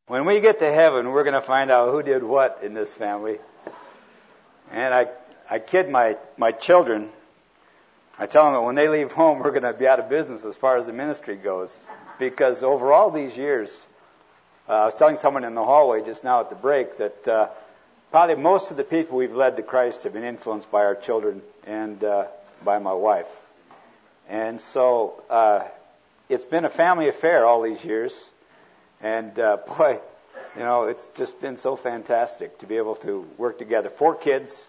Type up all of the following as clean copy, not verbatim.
When we get to heaven, we're going to find out who did what in this family. And I kid my children. I tell them that when they leave home, we're going to be out of business as far as the ministry goes. Because over all these years, I was telling someone in the hallway just now at the break that probably most of the people we've led to Christ have been influenced by our children and by my wife. And so it's been a family affair all these years. And boy, it's just been so fantastic to be able to work together. 4 kids.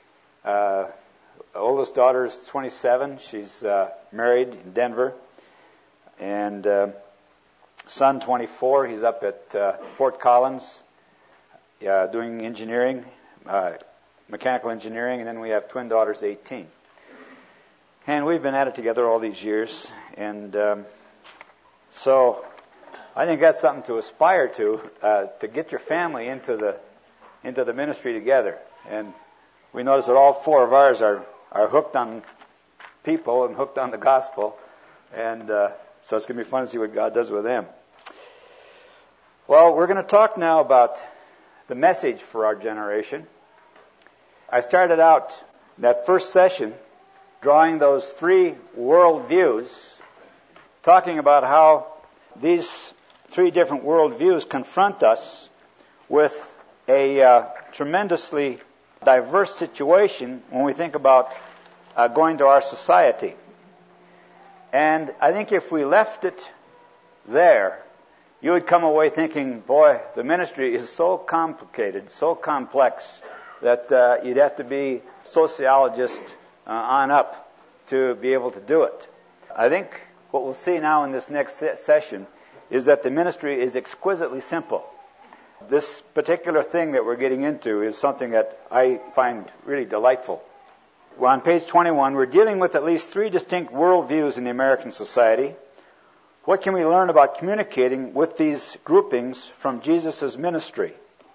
Oldest daughter is 27. She's married in Denver. And son, 24. He's up at Fort Collins doing engineering, mechanical engineering. And then we have twin daughters, 18. And we've been at it together all these years. And so I think that's something to aspire to get your family into the ministry together. And we notice that all 4 of ours are hooked on people and hooked on the gospel. And so it's going to be fun to see what God does with them. Well, we're going to talk now about the message for our generation. I started out that first session drawing those 3 worldviews, talking about how these 3 different worldviews confront us with a tremendously diverse situation when we think about going to our society. And I think if we left it there, you would come away thinking, boy, the ministry is so complicated, so complex, that you'd have to be sociologist on up to be able to do it. I think what we'll see now in this next session is that the ministry is exquisitely simple. This particular thing that we're getting into is something that I find really delightful. Well, on page 21, we're dealing with at least 3 distinct worldviews in the American society. What can we learn about communicating with these groupings from Jesus' ministry?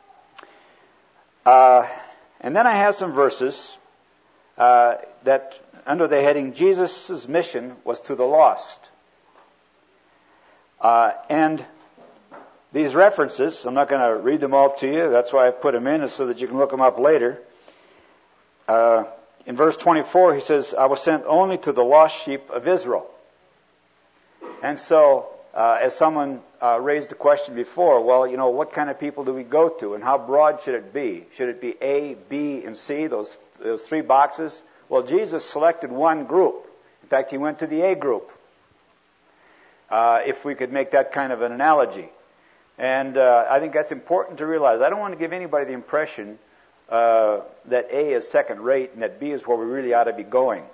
And then I have some verses that under the heading, Jesus' mission was to the lost. And these references, I'm not going to read them all to you. That's why I put them in, so that you can look them up later. In verse 24, he says, I was sent only to the lost sheep of Israel. And so, as someone raised the question before, well, what kind of people do we go to, and how broad should it be? Should it be A, B, and C, those 3 boxes? Well, Jesus selected one group. In fact, he went to the A group. If we could make that kind of an analogy. And I think that's important to realize. I don't want to give anybody the impression that A is second rate and that B is where we really ought to be going.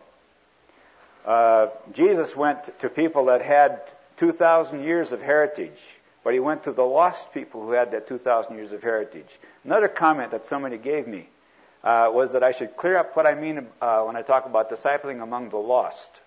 Jesus went to people that had 2,000 years of heritage, but he went to the lost people who had that 2,000 years of heritage. Another comment that somebody gave me was that I should clear up what I mean when I talk about discipling among the lost.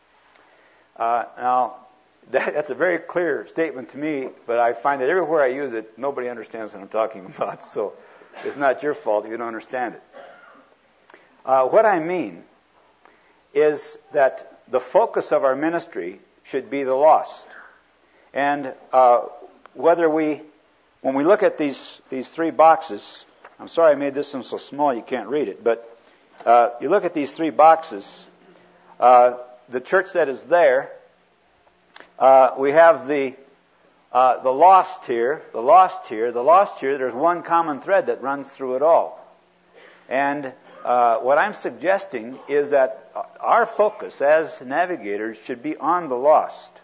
Now, that's a very clear statement to me, but I find that everywhere I use it, nobody understands what I'm talking about. So it's not your fault if you don't understand it. What I mean is that the focus of our ministry should be the lost. And when we look at these 3 boxes, I'm sorry I made this one so small you can't read it, but you look at these 3 boxes, the church that is there, we have the lost here, the lost here, the lost here. There's one common thread that runs through it all. And what I'm suggesting is that our focus as navigators should be on the lost.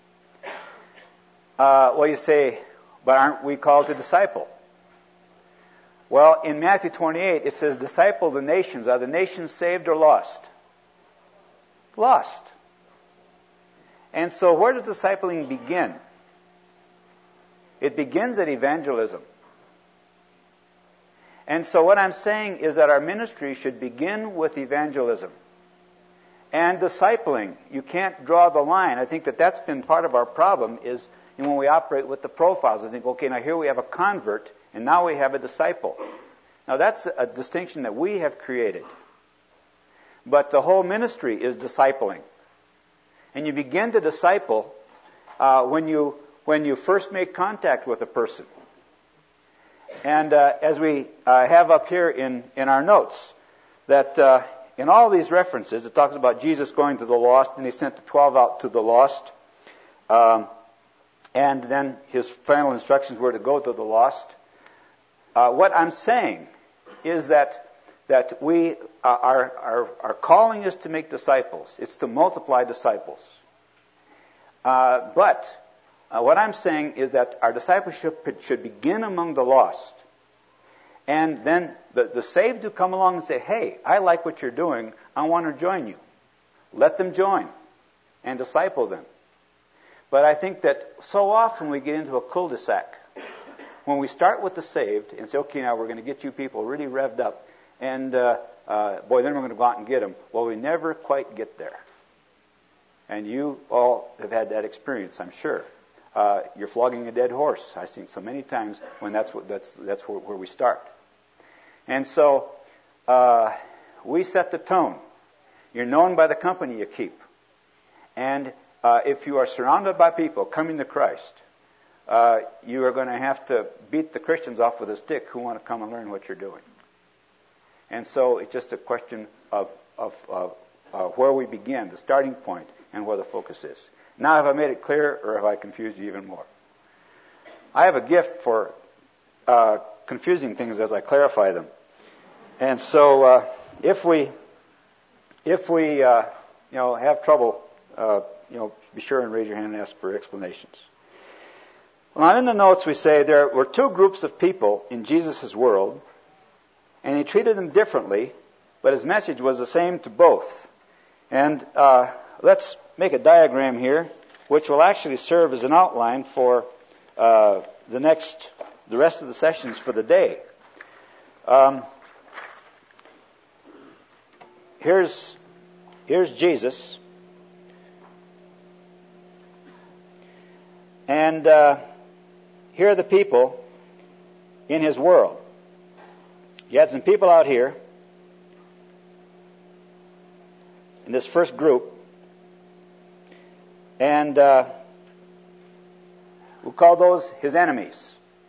Well, you say, but aren't we called to disciple? Well, in Matthew 28, it says, disciple the nations. Are the nations saved or lost? Lost. And so where does discipling begin? It begins at evangelism. And so what I'm saying is that our ministry should begin with evangelism. And discipling, you can't draw the line. I think that that's been part of our problem is when we operate with the profiles. I think, okay, now here we have a convert, and now we have a disciple. Now that's a distinction that we have created. But the whole ministry is discipling. And you begin to disciple when you first make contact with a person. And as we have up here in our notes, that in all these references, it talks about Jesus going to the lost, and he sent the 12 out to the lost. And then his final instructions were to go to the lost. What I'm saying is that we our calling is to make disciples. It's to multiply disciples. But what I'm saying is that our discipleship should begin among the lost. And then the saved who come along and say, hey, I like what you're doing. I want to join you. Let them join and disciple them. But I think that so often we get into a cul-de-sac. When we start with the saved and say, okay, now we're going to get you people really revved up. And, then we're going to go out and get them. Well, we never quite get there. And you all have had that experience, I'm sure. You're flogging a dead horse. I've seen so many times when that's where we start. And so we set the tone. You're known by the company you keep. And if you are surrounded by people coming to Christ, you are going to have to beat the Christians off with a stick who want to come and learn what you're doing. And so it's just a question of where we begin, the starting point, and where the focus is. Now, have I made it clear, or have I confused you even more? I have a gift for confusing things as I clarify them. And so, if we have trouble, be sure and raise your hand and ask for explanations. Well, in the notes we say there were two groups of people in Jesus' world, and he treated them differently, but his message was the same to both. And let's make a diagram here, which will actually serve as an outline for the rest of the sessions for the day. Here's Jesus, and here are the people in his world. You had some people out here in this first group, and we call those his enemies.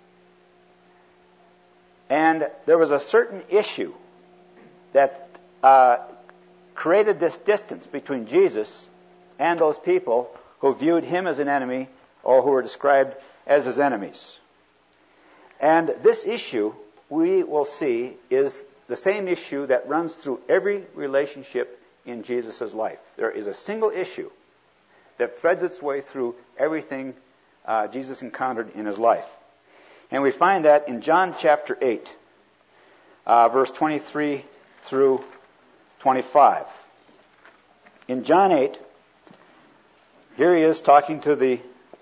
And there was a certain issue that created this distance between Jesus and those people who viewed him as an enemy or who were described as his enemies. And this issue, we will see, is the same issue that runs through every relationship in Jesus' life. There is a single issue that threads its way through everything Jesus encountered in his life. And we find that in John chapter 8, verse 23 through 25. In John 8, here he is talking to the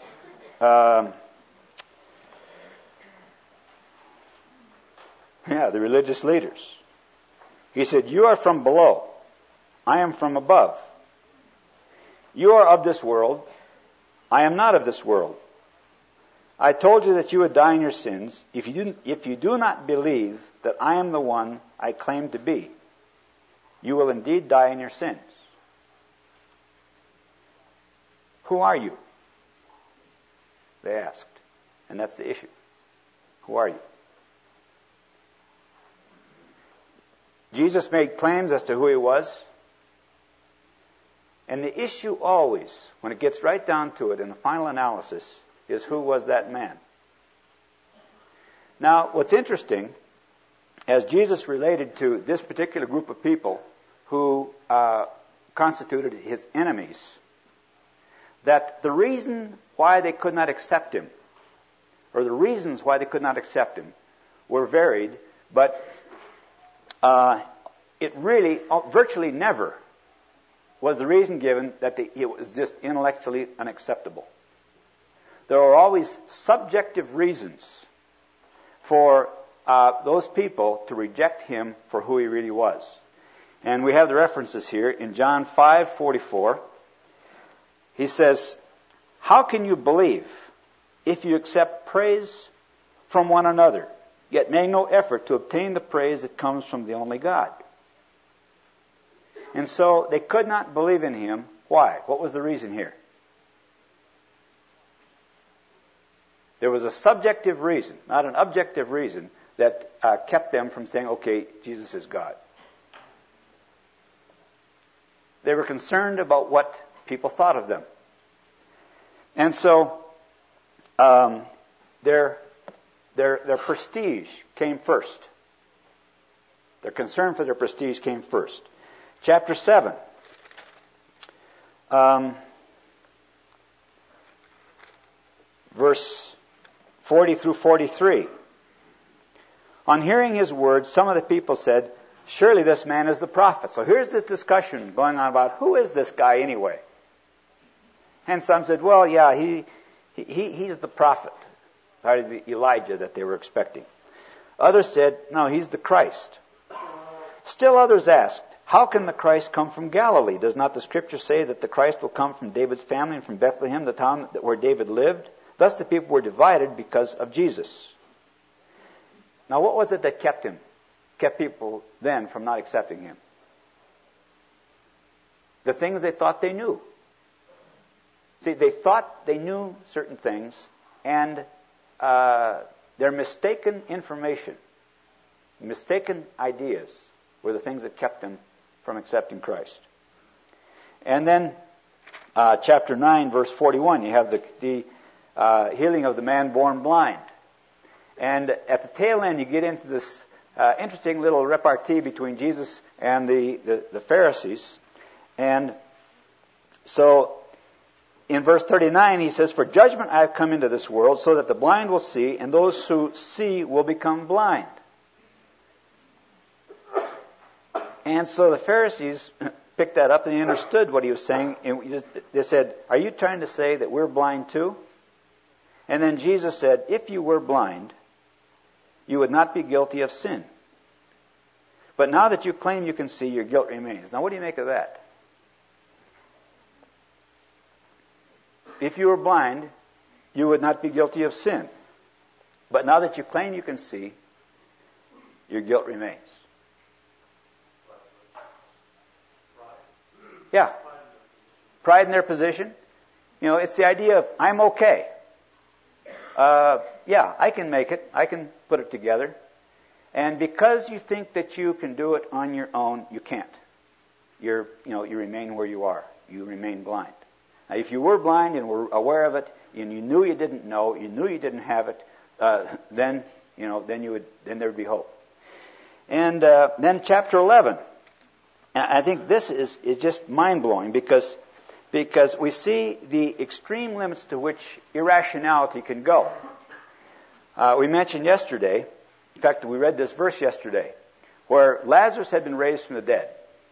religious leaders. He said, "You are from below. I am from above. You are of this world. I am not of this world. I told you that you would die in your sins if you do not believe that I am the one I claim to be. You will indeed die in your sins." Who are you? They asked. And that's the issue. Who are you? Jesus made claims as to who he was. And the issue always, when it gets right down to it in the final analysis, is who was that man? Now, what's interesting, as Jesus related to this particular group of people who constituted his enemies, that the reason why they could not accept him, or the reasons why they could not accept him, were varied, but it really, virtually never, was the reason given that it was just intellectually unacceptable. There are always subjective reasons for those people to reject him for who he really was. And we have the references here in John 5:44. He says, "How can you believe if you accept praise from one another, yet make no effort to obtain the praise that comes from the only God?" And so they could not believe in him. Why? What was the reason here? There was a subjective reason, not an objective reason, that kept them from saying, okay, Jesus is God. They were concerned about what people thought of them. And so their prestige came first. Their concern for their prestige came first. Chapter 7. Verse 40 through 43. On hearing his words, some of the people said, surely this man is the prophet. So here's this discussion going on about who is this guy anyway? And some said, well, yeah, he's the prophet, or the Elijah that they were expecting. Others said, no, he's the Christ. Still others asked, how can the Christ come from Galilee? Does not the Scripture say that the Christ will come from David's family and from Bethlehem, the town where David lived? Thus the people were divided because of Jesus. Now what was it that kept people then from not accepting him? The things they thought they knew. See, they thought they knew certain things, and their mistaken information, mistaken ideas were the things that kept them from accepting Christ. And then chapter 9, verse 41, you have the healing of the man born blind. And at the tail end, you get into this interesting little repartee between Jesus and the Pharisees. And so in verse 39, he says, for judgment I have come into this world, so that the blind will see, and those who see will become blind. And so the Pharisees picked that up, and they understood what he was saying. And they said, are you trying to say that we're blind too? And then Jesus said, if you were blind, you would not be guilty of sin. But now that you claim you can see, your guilt remains. Now what do you make of that? If you were blind, you would not be guilty of sin. But now that you claim you can see, your guilt remains. Yeah. Pride in their position. You know, it's the idea of, I'm okay. Yeah, I can make it. I can put it together. And because you think that you can do it on your own, you can't. You remain where you are. You remain blind. Now, if you were blind and were aware of it, and you knew you didn't know, you knew you didn't have it, then there would be hope. And then chapter 11. I think this is just mind-blowing because we see the extreme limits to which irrationality can go. We mentioned yesterday, in fact, we read this verse yesterday, where Lazarus had been raised from the dead.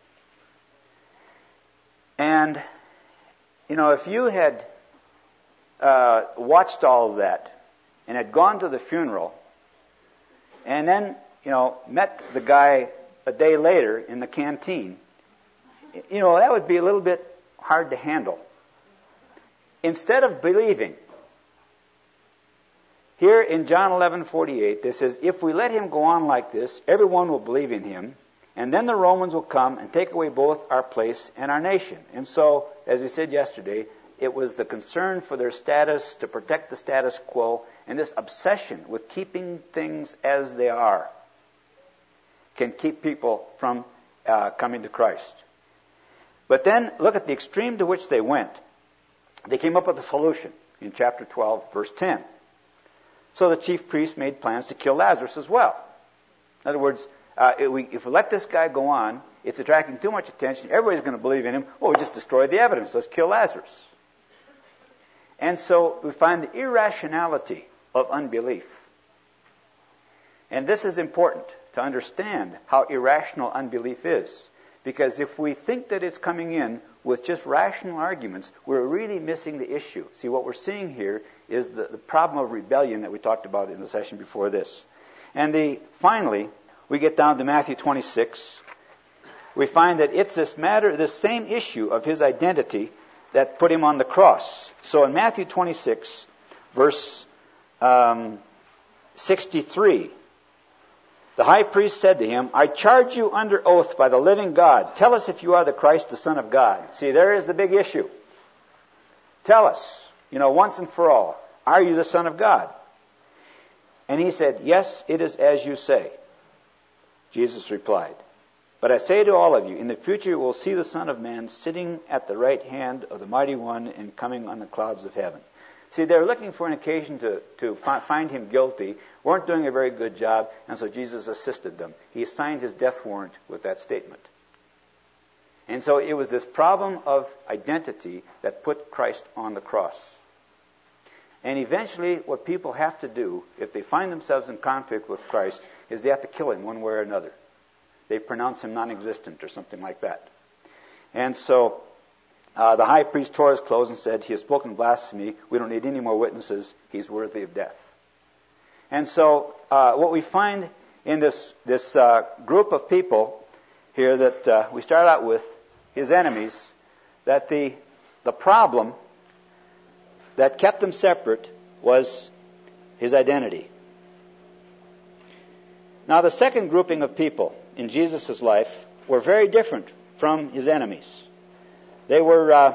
And, if you had watched all of that and had gone to the funeral and then, met the guy a day later in the canteen, that would be a little bit hard to handle. Instead of believing, here in John 11:48, it says, if we let him go on like this, everyone will believe in him, and then the Romans will come and take away both our place and our nation. And so, as we said yesterday, it was the concern for their status, to protect the status quo, and this obsession with keeping things as they are can keep people from coming to Christ. But then, look at the extreme to which they went. They came up with a solution in chapter 12, verse 10. So the chief priests made plans to kill Lazarus as well. In other words, if we let this guy go on, it's attracting too much attention. Everybody's going to believe in him. Well, we just destroyed the evidence. Let's kill Lazarus. And so we find the irrationality of unbelief. And this is important to understand how irrational unbelief is. Because if we think that it's coming in with just rational arguments, we're really missing the issue. See, what we're seeing here is the problem of rebellion that we talked about in the session before this. And finally, we get down to Matthew 26. We find that it's this same issue of his identity that put him on the cross. So in Matthew 26, verse 63, the high priest said to him, I charge you under oath by the living God. Tell us if you are the Christ, the Son of God. See, there is the big issue. Tell us, once and for all, are you the Son of God? And he said, "Yes, it is as you say." Jesus replied, "But I say to all of you, in the future you will see the Son of Man sitting at the right hand of the Mighty One and coming on the clouds of heaven." See, they're looking for an occasion to find him guilty, weren't doing a very good job, and so Jesus assisted them. He signed his death warrant with that statement. And so it was this problem of identity that put Christ on the cross. And eventually what people have to do, if they find themselves in conflict with Christ, is they have to kill him one way or another. They pronounce him non-existent or something like that. And so the high priest tore his clothes and said, "He has spoken blasphemy. We don't need any more witnesses. He's worthy of death." And so what we find in this group of people here that we start out with, his enemies, that the problem that kept them separate was his identity. Now the second grouping of people in Jesus' life were very different from his enemies. They were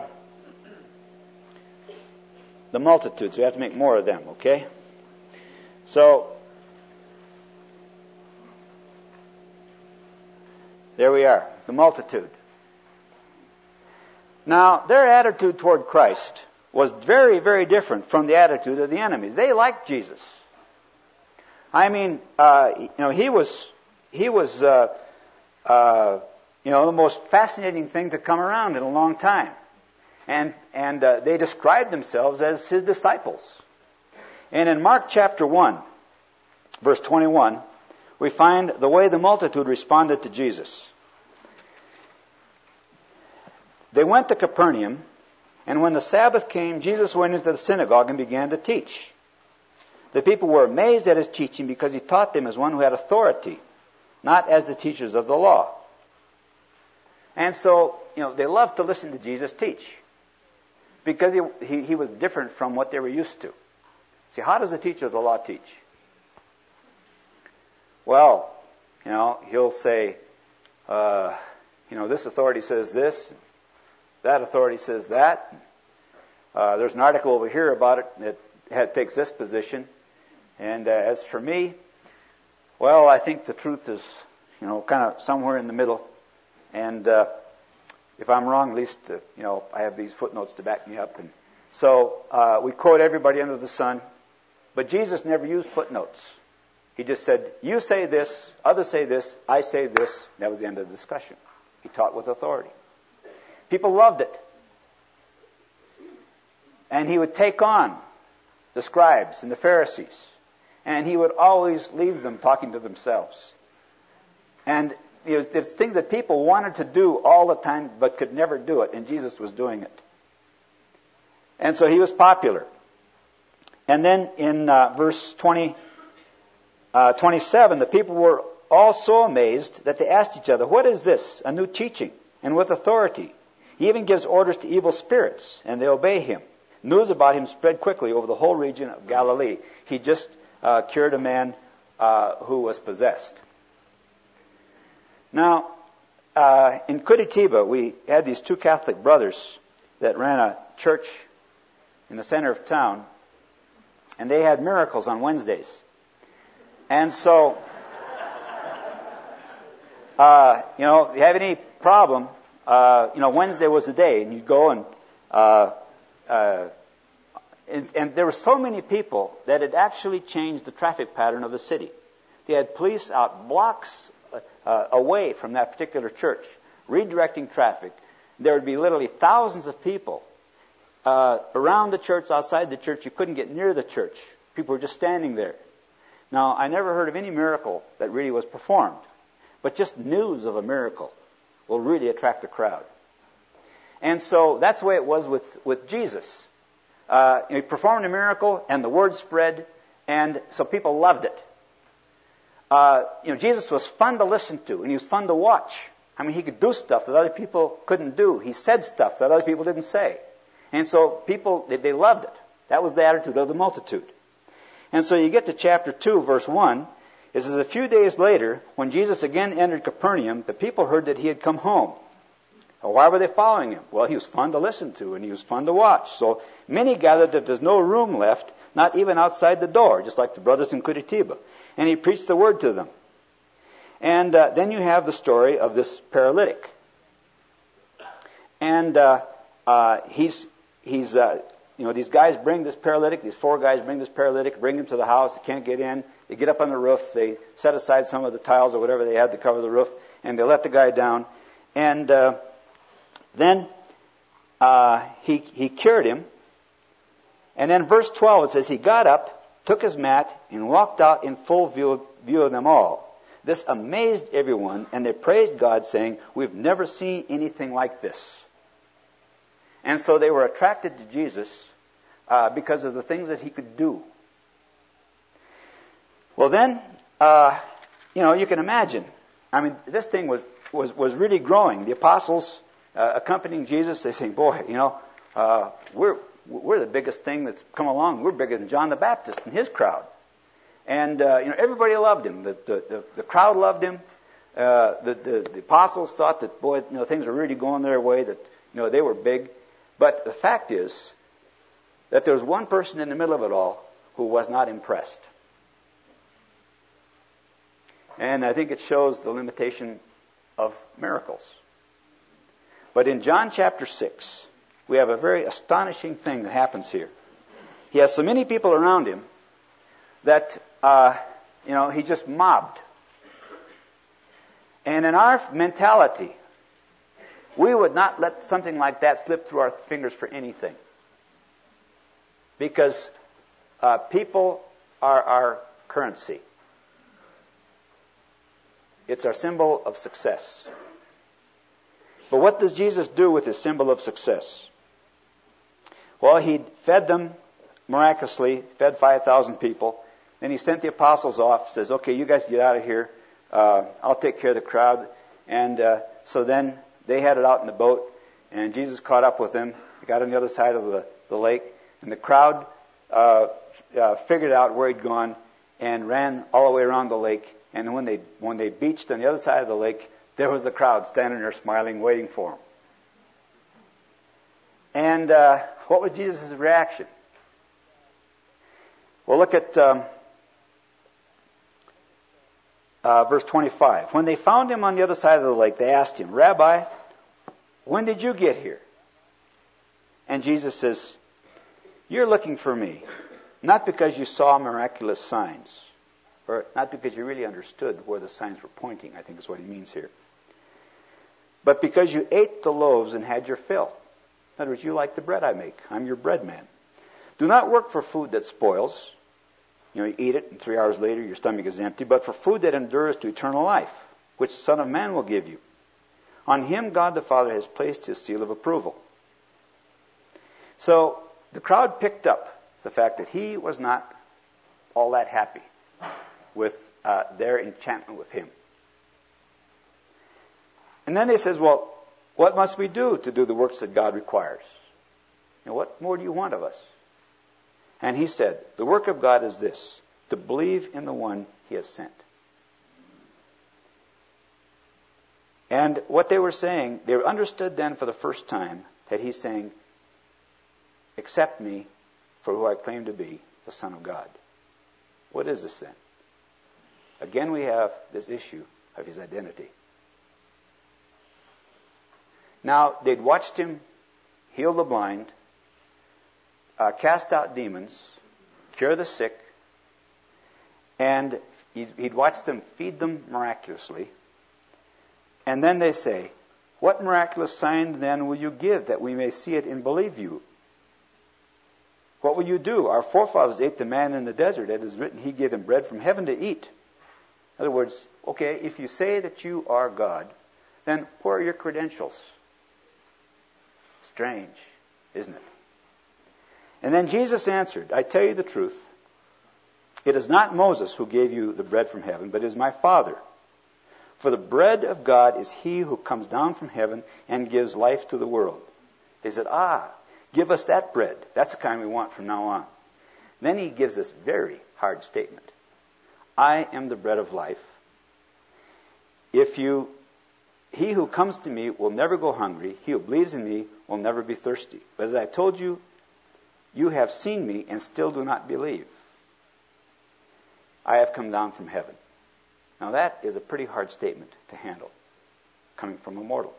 the multitudes. We have to make more of them, okay? So there we are, the multitude. Now, their attitude toward Christ was very, very different from the attitude of the enemies. They liked Jesus. I mean, he was the most fascinating thing to come around in a long time. And they described themselves as his disciples. And in Mark chapter 1, verse 21, we find the way the multitude responded to Jesus. They went to Capernaum, and when the Sabbath came, Jesus went into the synagogue and began to teach. The people were amazed at his teaching because he taught them as one who had authority, not as the teachers of the law. And so, they loved to listen to Jesus teach because he was different from what they were used to. See, how does the teacher of the law teach? Well, he'll say, this authority says this, that authority says that. There's an article over here about it that takes this position. And as for me, well, I think the truth is, kind of somewhere in the middle. And if I'm wrong, at least, I have these footnotes to back me up. And so we quote everybody under the sun. But Jesus never used footnotes. He just said, you say this, others say this, I say this. That was the end of the discussion. He taught with authority. People loved it. And he would take on the scribes and the Pharisees. And he would always leave them talking to themselves. And there's things that people wanted to do all the time but could never do it. And Jesus was doing it. And so he was popular. And then in verse 27, the people were all so amazed that they asked each other, "What is this? A new teaching, and with authority. He even gives orders to evil spirits, and they obey him." News about him spread quickly over the whole region of Galilee. He just cured a man who was possessed. Now, in Curitiba, we had these two Catholic brothers that ran a church in the center of town, and they had miracles on Wednesdays. And so, if you have any problem, Wednesday was the day, and you'd go and there were so many people that it actually changed the traffic pattern of the city. They had police out blocks away from that particular church, redirecting traffic. There would be literally thousands of people around the church, outside the church. You couldn't get near the church. People were just standing there. Now, I never heard of any miracle that really was performed, but just news of a miracle will really attract a crowd. And so that's the way it was with Jesus. He performed a miracle, and the word spread, and so people loved it. Jesus was fun to listen to, and he was fun to watch. I mean, he could do stuff that other people couldn't do. He said stuff that other people didn't say. And so people, they loved it. That was the attitude of the multitude. And so you get to chapter 2, verse 1. It says, a few days later, when Jesus again entered Capernaum, the people heard that he had come home. Well, why were they following him? Well, he was fun to listen to, and he was fun to watch. So many gathered that there's no room left, not even outside the door, just like the brothers in Curitiba. And he preached the word to them. And then you have the story of this paralytic. And these guys bring this paralytic, these 4 guys bring this paralytic, bring him to the house. He can't get in. They get up on the roof. They set aside some of the tiles or whatever they had to cover the roof, and they let the guy down. And then he cured him. And then verse 12, it says, he got up, took his mat, and walked out in full view of them all. This amazed everyone, and they praised God, saying, we've never seen anything like this. And so they were attracted to Jesus because of the things that he could do. Well then, you can imagine. I mean, this thing was really growing. The apostles accompanying Jesus, they say, boy, we're the biggest thing that's come along. We're bigger than John the Baptist and his crowd. And everybody loved him. The crowd loved him. The apostles thought that, boy, things were really going their way, that they were big. But the fact is that there was one person in the middle of it all who was not impressed. And I think it shows the limitation of miracles. But in John chapter 6, we have a very astonishing thing that happens here. He has so many people around him that, he's just mobbed. And in our mentality, we would not let something like that slip through our fingers for anything. Because people are our currency. It's our symbol of success. But what does Jesus do with his symbol of success? Well, he fed them miraculously, fed 5,000 people. Then he sent the apostles off, says, okay, you guys get out of here. I'll take care of the crowd. And so then they headed out in the boat, and Jesus caught up with them. He got on the other side of the lake, and the crowd figured out where he'd gone and ran all the way around the lake. And when they beached on the other side of the lake, there was a crowd standing there smiling, waiting for him. And what was Jesus' reaction? Well, look at verse 25. When they found him on the other side of the lake, they asked him, Rabbi, when did you get here? And Jesus says, you're looking for me, not because you saw miraculous signs, or not because you really understood where the signs were pointing, I think is what he means here, but because you ate the loaves and had your fill. In other words, you like the bread I make. I'm your bread man. Do not work for food that spoils. You eat it, and 3 hours later your stomach is empty, but for food that endures to eternal life, which the Son of Man will give you. On him God the Father has placed his seal of approval. So the crowd picked up the fact that he was not all that happy with their enchantment with him. And then they says, well, what must we do to do the works that God requires? What more do you want of us? And he said, the work of God is this, to believe in the one he has sent. And what they were saying, they understood then for the first time that he's saying, accept me for who I claim to be, the Son of God. What is this then? Again, we have this issue of his identity. Now, they'd watched him heal the blind, cast out demons, cure the sick, and he'd watched them feed them miraculously. And then they say, what miraculous sign then will you give that we may see it and believe you? What will you do? Our forefathers ate the manna in the desert. It is written, he gave them bread from heaven to eat. In other words, okay, if you say that you are God, then where are your credentials? Strange, isn't it? And then Jesus answered, I tell you the truth. It is not Moses who gave you the bread from heaven, but it is my Father. For the bread of God is he who comes down from heaven and gives life to the world. They said, give us that bread. That's the kind we want from now on. Then he gives this very hard statement. I am the bread of life. He who comes to me will never go hungry. He who believes in me will never be thirsty. But as I told you, You have seen me and still do not believe. I have come down from heaven. Now that is a pretty hard statement to handle, coming from a mortal.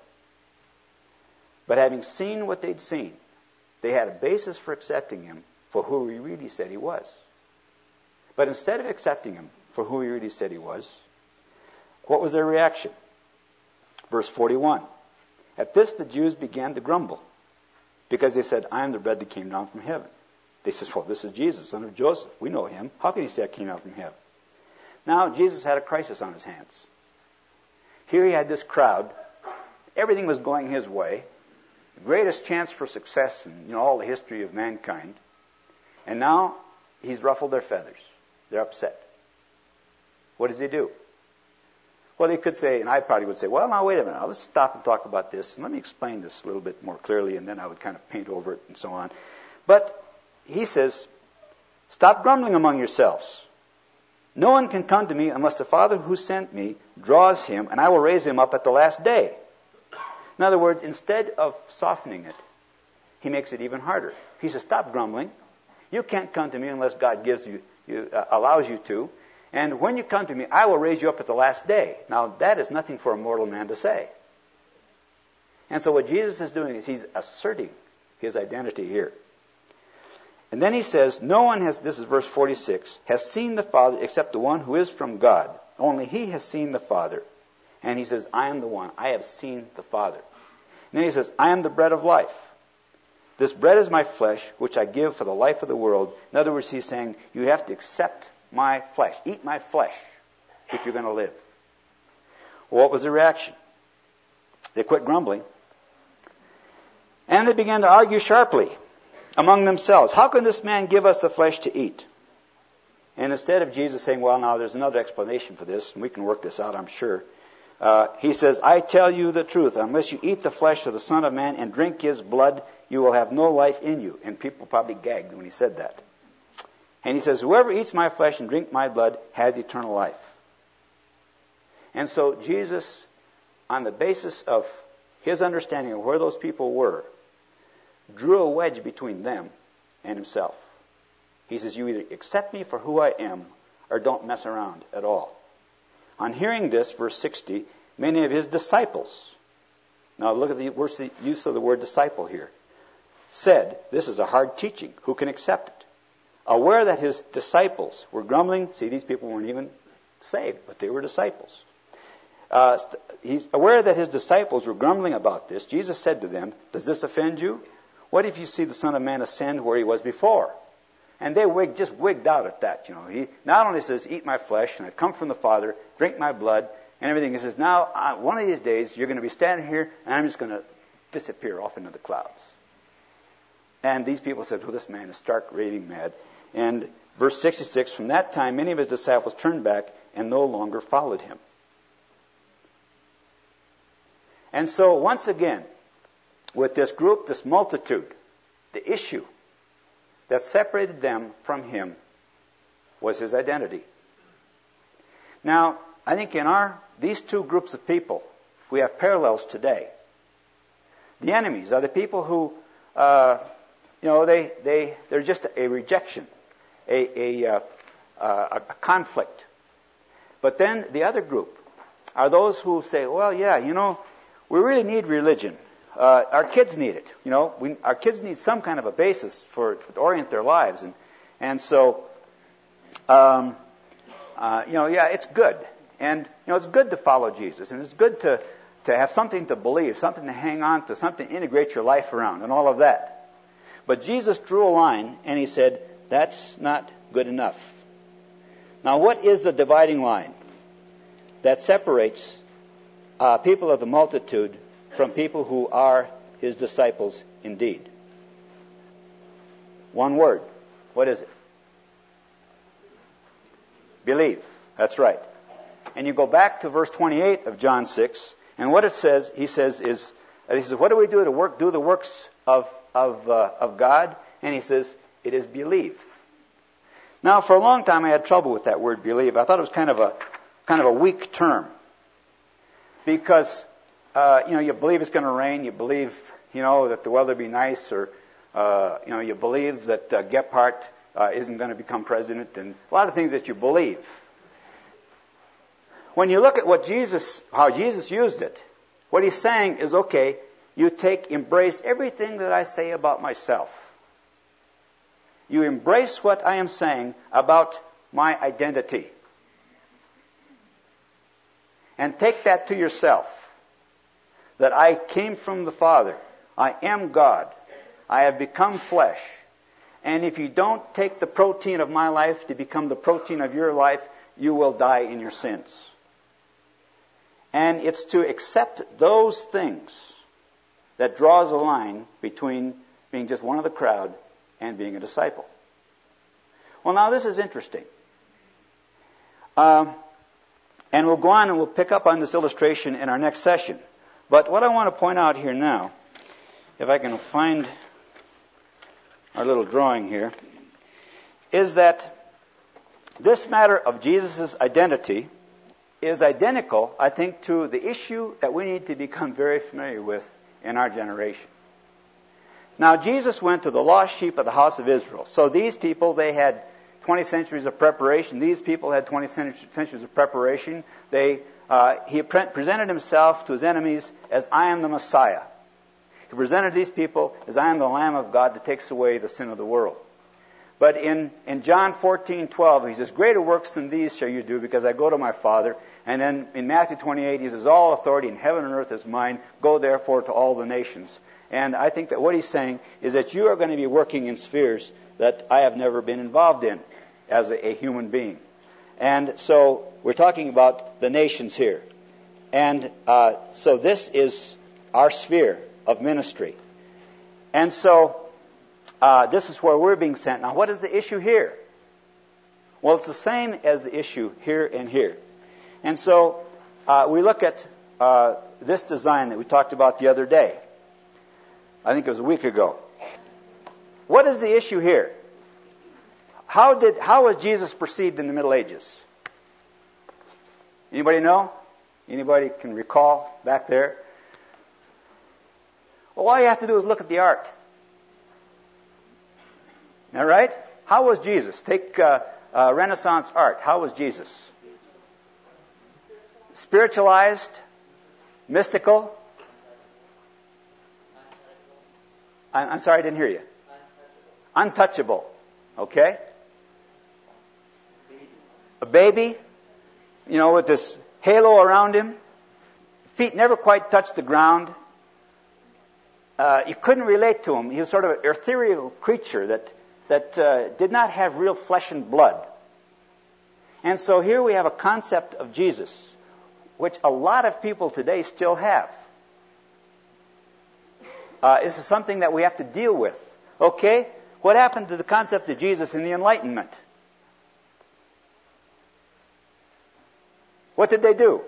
But having seen what they'd seen, they had a basis for accepting him for who he really said he was. But instead of accepting him for who he really said he was, what was their reaction? Verse 41. At this the Jews began to grumble, because they said, I am the bread that came down from heaven. They said, well, this is Jesus, son of Joseph. We know him. How can he say I came down from heaven? Now, Jesus had a crisis on his hands. Here he had this crowd. Everything was going his way. The greatest chance for success in all the history of mankind. And now he's ruffled their feathers. They're upset. What does he do? Well, they could say, and I probably would say, well, now wait a minute. Let's stop and talk about this. And let me explain this a little bit more clearly, and then I would kind of paint over it and so on. But he says, stop grumbling among yourselves. No one can come to me unless the Father who sent me draws him, and I will raise him up at the last day. In other words, instead of softening it, he makes it even harder. He says, stop grumbling. You can't come to me unless God gives you, allows you to. And when you come to me, I will raise you up at the last day. Now, that is nothing for a mortal man to say. And so what Jesus is doing is he's asserting his identity here. And then he says, no one has, this is verse 46, has seen the Father except the one who is from God. Only he has seen the Father. And he says, I am the one. I have seen the Father. And then he says, I am the bread of life. This bread is my flesh, which I give for the life of the world. In other words, he's saying, you have to accept my flesh. Eat my flesh if you're going to live. Well, what was the reaction? They quit grumbling. And they began to argue sharply among themselves. How can this man give us the flesh to eat? And instead of Jesus saying, well, now there's another explanation for this, and we can work this out, I'm sure. He says, I tell you the truth, unless you eat the flesh of the Son of Man and drink his blood, you will have no life in you. And people probably gagged when he said that. And he says, whoever eats my flesh and drink my blood has eternal life. And so Jesus, on the basis of his understanding of where those people were, drew a wedge between them and himself. He says, you either accept me for who I am or don't mess around at all. On hearing this, verse 60, many of his disciples, now look at the use of the word disciple here, said, this is a hard teaching. Who can accept it? Aware that his disciples were grumbling. See, these people weren't even saved, but they were disciples. He's aware that his disciples were grumbling about this. Jesus said to them, does this offend you? What if you see the Son of Man ascend where he was before? And they just wigged out at that. He not only says, eat my flesh, and I've come from the Father, drink my blood, and everything. He says, now, one of these days, you're going to be standing here, and I'm just going to disappear off into the clouds. And these people said, well, this man is stark raving mad. And verse 66, from that time, many of his disciples turned back and no longer followed him. And so, once again, with this group, this multitude, the issue that separated them from him was his identity. Now, I think in these two groups of people, we have parallels today. The enemies are the people who, they're just a rejection, a conflict. But then the other group are those who say, well, yeah, we really need religion. Our kids need it. Our kids need some kind of a basis to orient their lives, and so, it's good, and it's good to follow Jesus, and it's good to have something to believe, something to hang on to, something to integrate your life around, and all of that. But Jesus drew a line, and he said, that's not good enough. Now, what is the dividing line that separates people of the multitude from people who are his disciples indeed? One word. What is it? Believe. That's right. And you go back to verse 28 of John 6, and what it says, he says, what do we do to do the works of God? And he says, it is believe. Now, for a long time, I had trouble with that word believe. I thought it was kind of a weak term, because you believe it's going to rain, you believe that the weather will be nice, or You believe that Gephardt isn't going to become president, and a lot of things that you believe. When you look at how Jesus used it, what he's saying is, okay, you embrace everything that I say about myself. You embrace what I am saying about my identity. And take that to yourself. That I came from the Father. I am God. I have become flesh. And if you don't take the protein of my life to become the protein of your life, you will die in your sins. And it's to accept those things that draws a line between being just one of the crowd and being a disciple. Well, now this is interesting. And we'll go on and we'll pick up on this illustration in our next session. But what I want to point out here now, if I can find our little drawing here, is that this matter of Jesus' identity is identical, I think, to the issue that we need to become very familiar with in our generation. Now, Jesus went to the lost sheep of the house of Israel. So these people, they had 20 centuries of preparation. These people had 20 centuries of preparation. He presented himself to his enemies as, I am the Messiah. He presented these people as, I am the Lamb of God that takes away the sin of the world. But in John 14:12, he says, greater works than these shall you do, because I go to my Father. And then in Matthew 28, he says, all authority in heaven and earth is mine. Go therefore to all the nations. And I think that what he's saying is that you are going to be working in spheres that I have never been involved in as a human being. And so we're talking about the nations here. And so this is our sphere of ministry. And so this is where we're being sent. Now, what is the issue here? Well, it's the same as the issue here and here. And so we look at this design that we talked about the other day. I think it was a week ago. What is the issue here? How was Jesus perceived in the Middle Ages? Anybody know? Anybody can recall back there? Well, all you have to do is look at the art. All right? How was Jesus? Take Renaissance art. How was Jesus? Spiritualized? Mystical? I'm sorry, I didn't hear you. Untouchable. Okay? A baby, with this halo around him. Feet never quite touched the ground. You couldn't relate to him. He was sort of an ethereal creature that did not have real flesh and blood. And so here we have a concept of Jesus, which a lot of people today still have. This is something that we have to deal with. Okay? What happened to the concept of Jesus in the Enlightenment? What did they do?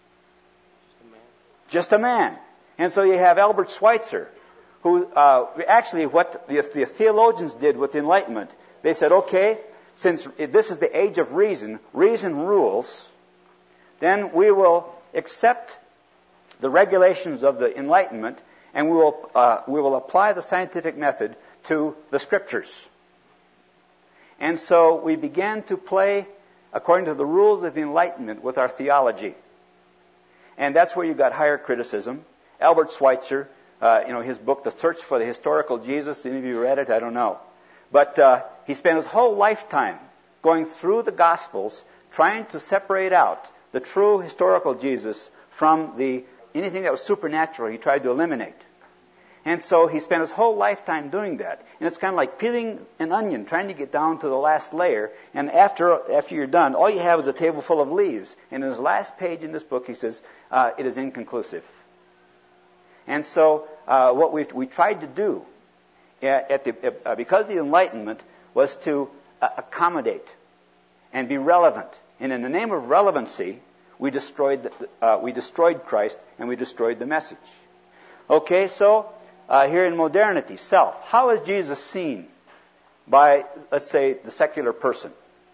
Just a man. And so you have Albert Schweitzer, who actually what the theologians did with the Enlightenment, they said, okay, since this is the age of reason, reason rules, then we will accept the regulations of the Enlightenment, and we will apply the scientific method to the Scriptures. And so we began to play according to the rules of the Enlightenment with our theology. And that's where you got higher criticism. Albert Schweitzer, his book, The Search for the Historical Jesus, any of you read it? I don't know. But he spent his whole lifetime going through the Gospels, trying to separate out the true historical Jesus from anything that was supernatural. He tried to eliminate. And so he spent his whole lifetime doing that. And it's kind of like peeling an onion, trying to get down to the last layer. And after you're done, all you have is a table full of leaves. And in his last page in this book, he says, it is inconclusive. And so what we tried to do, because of the Enlightenment, was to accommodate and be relevant. And in the name of relevancy, we destroyed Christ and we destroyed the message. Okay, so here in modernity, self. How is Jesus seen by, let's say, the secular person?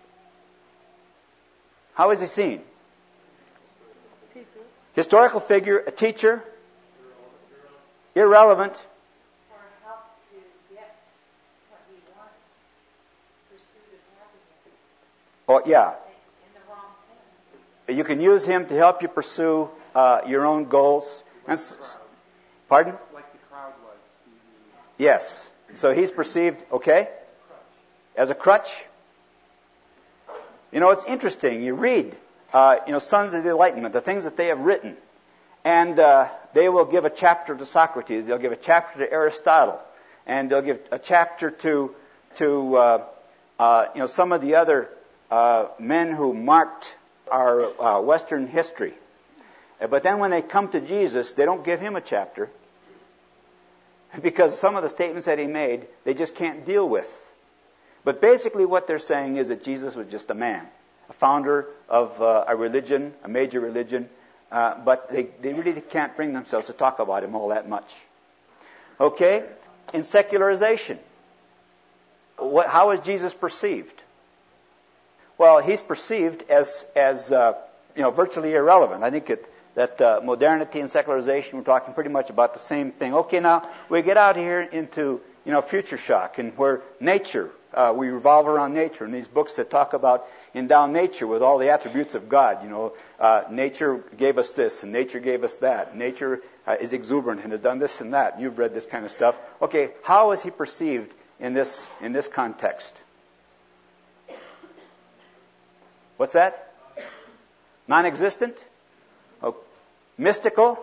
How is he seen? Teacher. Historical figure, a teacher. Irrelevant. Oh, yeah. You can use him to help you pursue your own goals. Pardon? Like the crowd was. Yes. So he's perceived, okay, as a crutch. You know, it's interesting. You read, Sons of the Enlightenment, the things that they have written. And they will give a chapter to Socrates. They'll give a chapter to Aristotle. And they'll give a chapter to some of the other men who marked our Western history. But then when they come to Jesus, they don't give him a chapter. Because some of the statements that he made, they just can't deal with. But basically what they're saying is that Jesus was just a man, a founder of a religion, a major religion, but they really can't bring themselves to talk about him all that much. Okay? In secularization, how is Jesus perceived? Well, he's perceived as virtually irrelevant. I think that modernity and secularization, we're talking pretty much about the same thing. Okay, now we get out here into future shock, and where nature, we revolve around nature, and these books that talk about endow nature with all the attributes of God. Nature gave us this, and nature gave us that. Nature is exuberant and has done this and that. You've read this kind of stuff. Okay, how is he perceived in this context? What's that? Non-existent? Oh, mystical?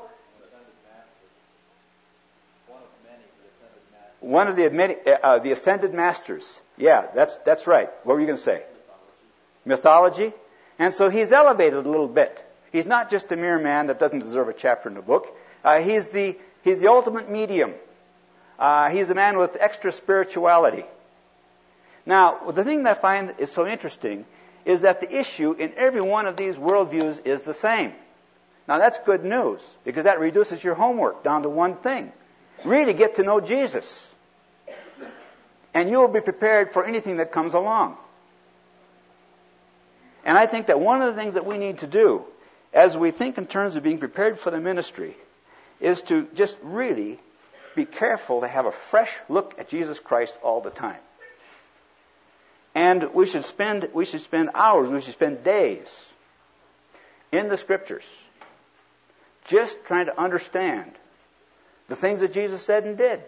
One of the ascended masters. Yeah, that's right. What were you going to say? Mythology. And so he's elevated a little bit. He's not just a mere man that doesn't deserve a chapter in the book. He's the ultimate medium. He's a man with extra spirituality. Now, the thing that I find is so interesting is that the issue in every one of these worldviews is the same. Now, that's good news, because that reduces your homework down to one thing. Really get to know Jesus. And you will be prepared for anything that comes along. And I think that one of the things that we need to do, as we think in terms of being prepared for the ministry, is to just really be careful to have a fresh look at Jesus Christ all the time. And we should spend hours, we should spend days in the Scriptures just trying to understand the things that Jesus said and did.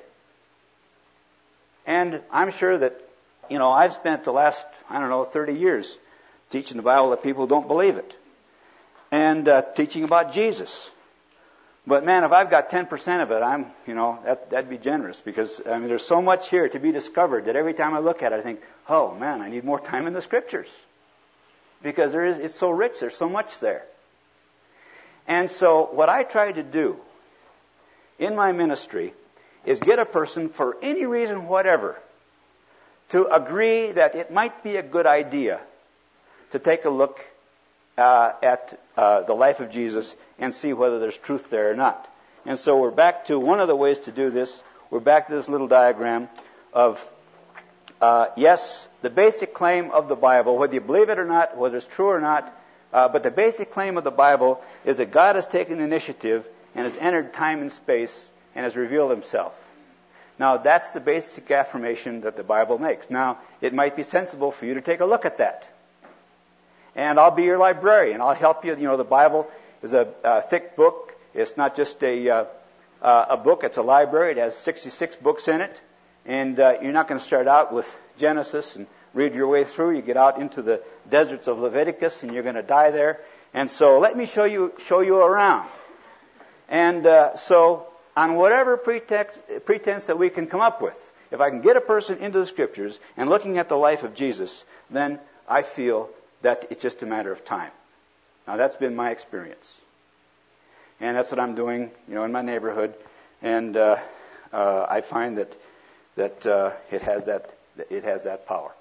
And I'm sure that, I've spent the last, 30 years teaching the Bible to people who don't believe it. And teaching about Jesus. But man, if I've got 10% of it, that'd be generous, because there's so much here to be discovered that every time I look at it, I think, oh man, I need more time in the Scriptures, because it's so rich. There's so much there. And so, what I try to do in my ministry is get a person, for any reason whatever, to agree that it might be a good idea to take a look at the life of Jesus and see whether there's truth there or not. And so we're back to one of the ways to do this. We're back to this little diagram of, yes, the basic claim of the Bible, whether you believe it or not, whether it's true or not, but the basic claim of the Bible is that God has taken the initiative and has entered time and space and has revealed himself. Now, that's the basic affirmation that the Bible makes. Now, it might be sensible for you to take a look at that. And I'll be your librarian. I'll help you. The Bible is a thick book. It's not just a book. It's a library. It has 66 books in it. And you're not going to start out with Genesis and read your way through. You get out into the deserts of Leviticus, and you're going to die there. And so let me show you around. And so on whatever pretense that we can come up with, if I can get a person into the Scriptures and looking at the life of Jesus, then I feel that it's just a matter of time. Now, that's been my experience. And that's what I'm doing, in my neighborhood. And I find that it has that power.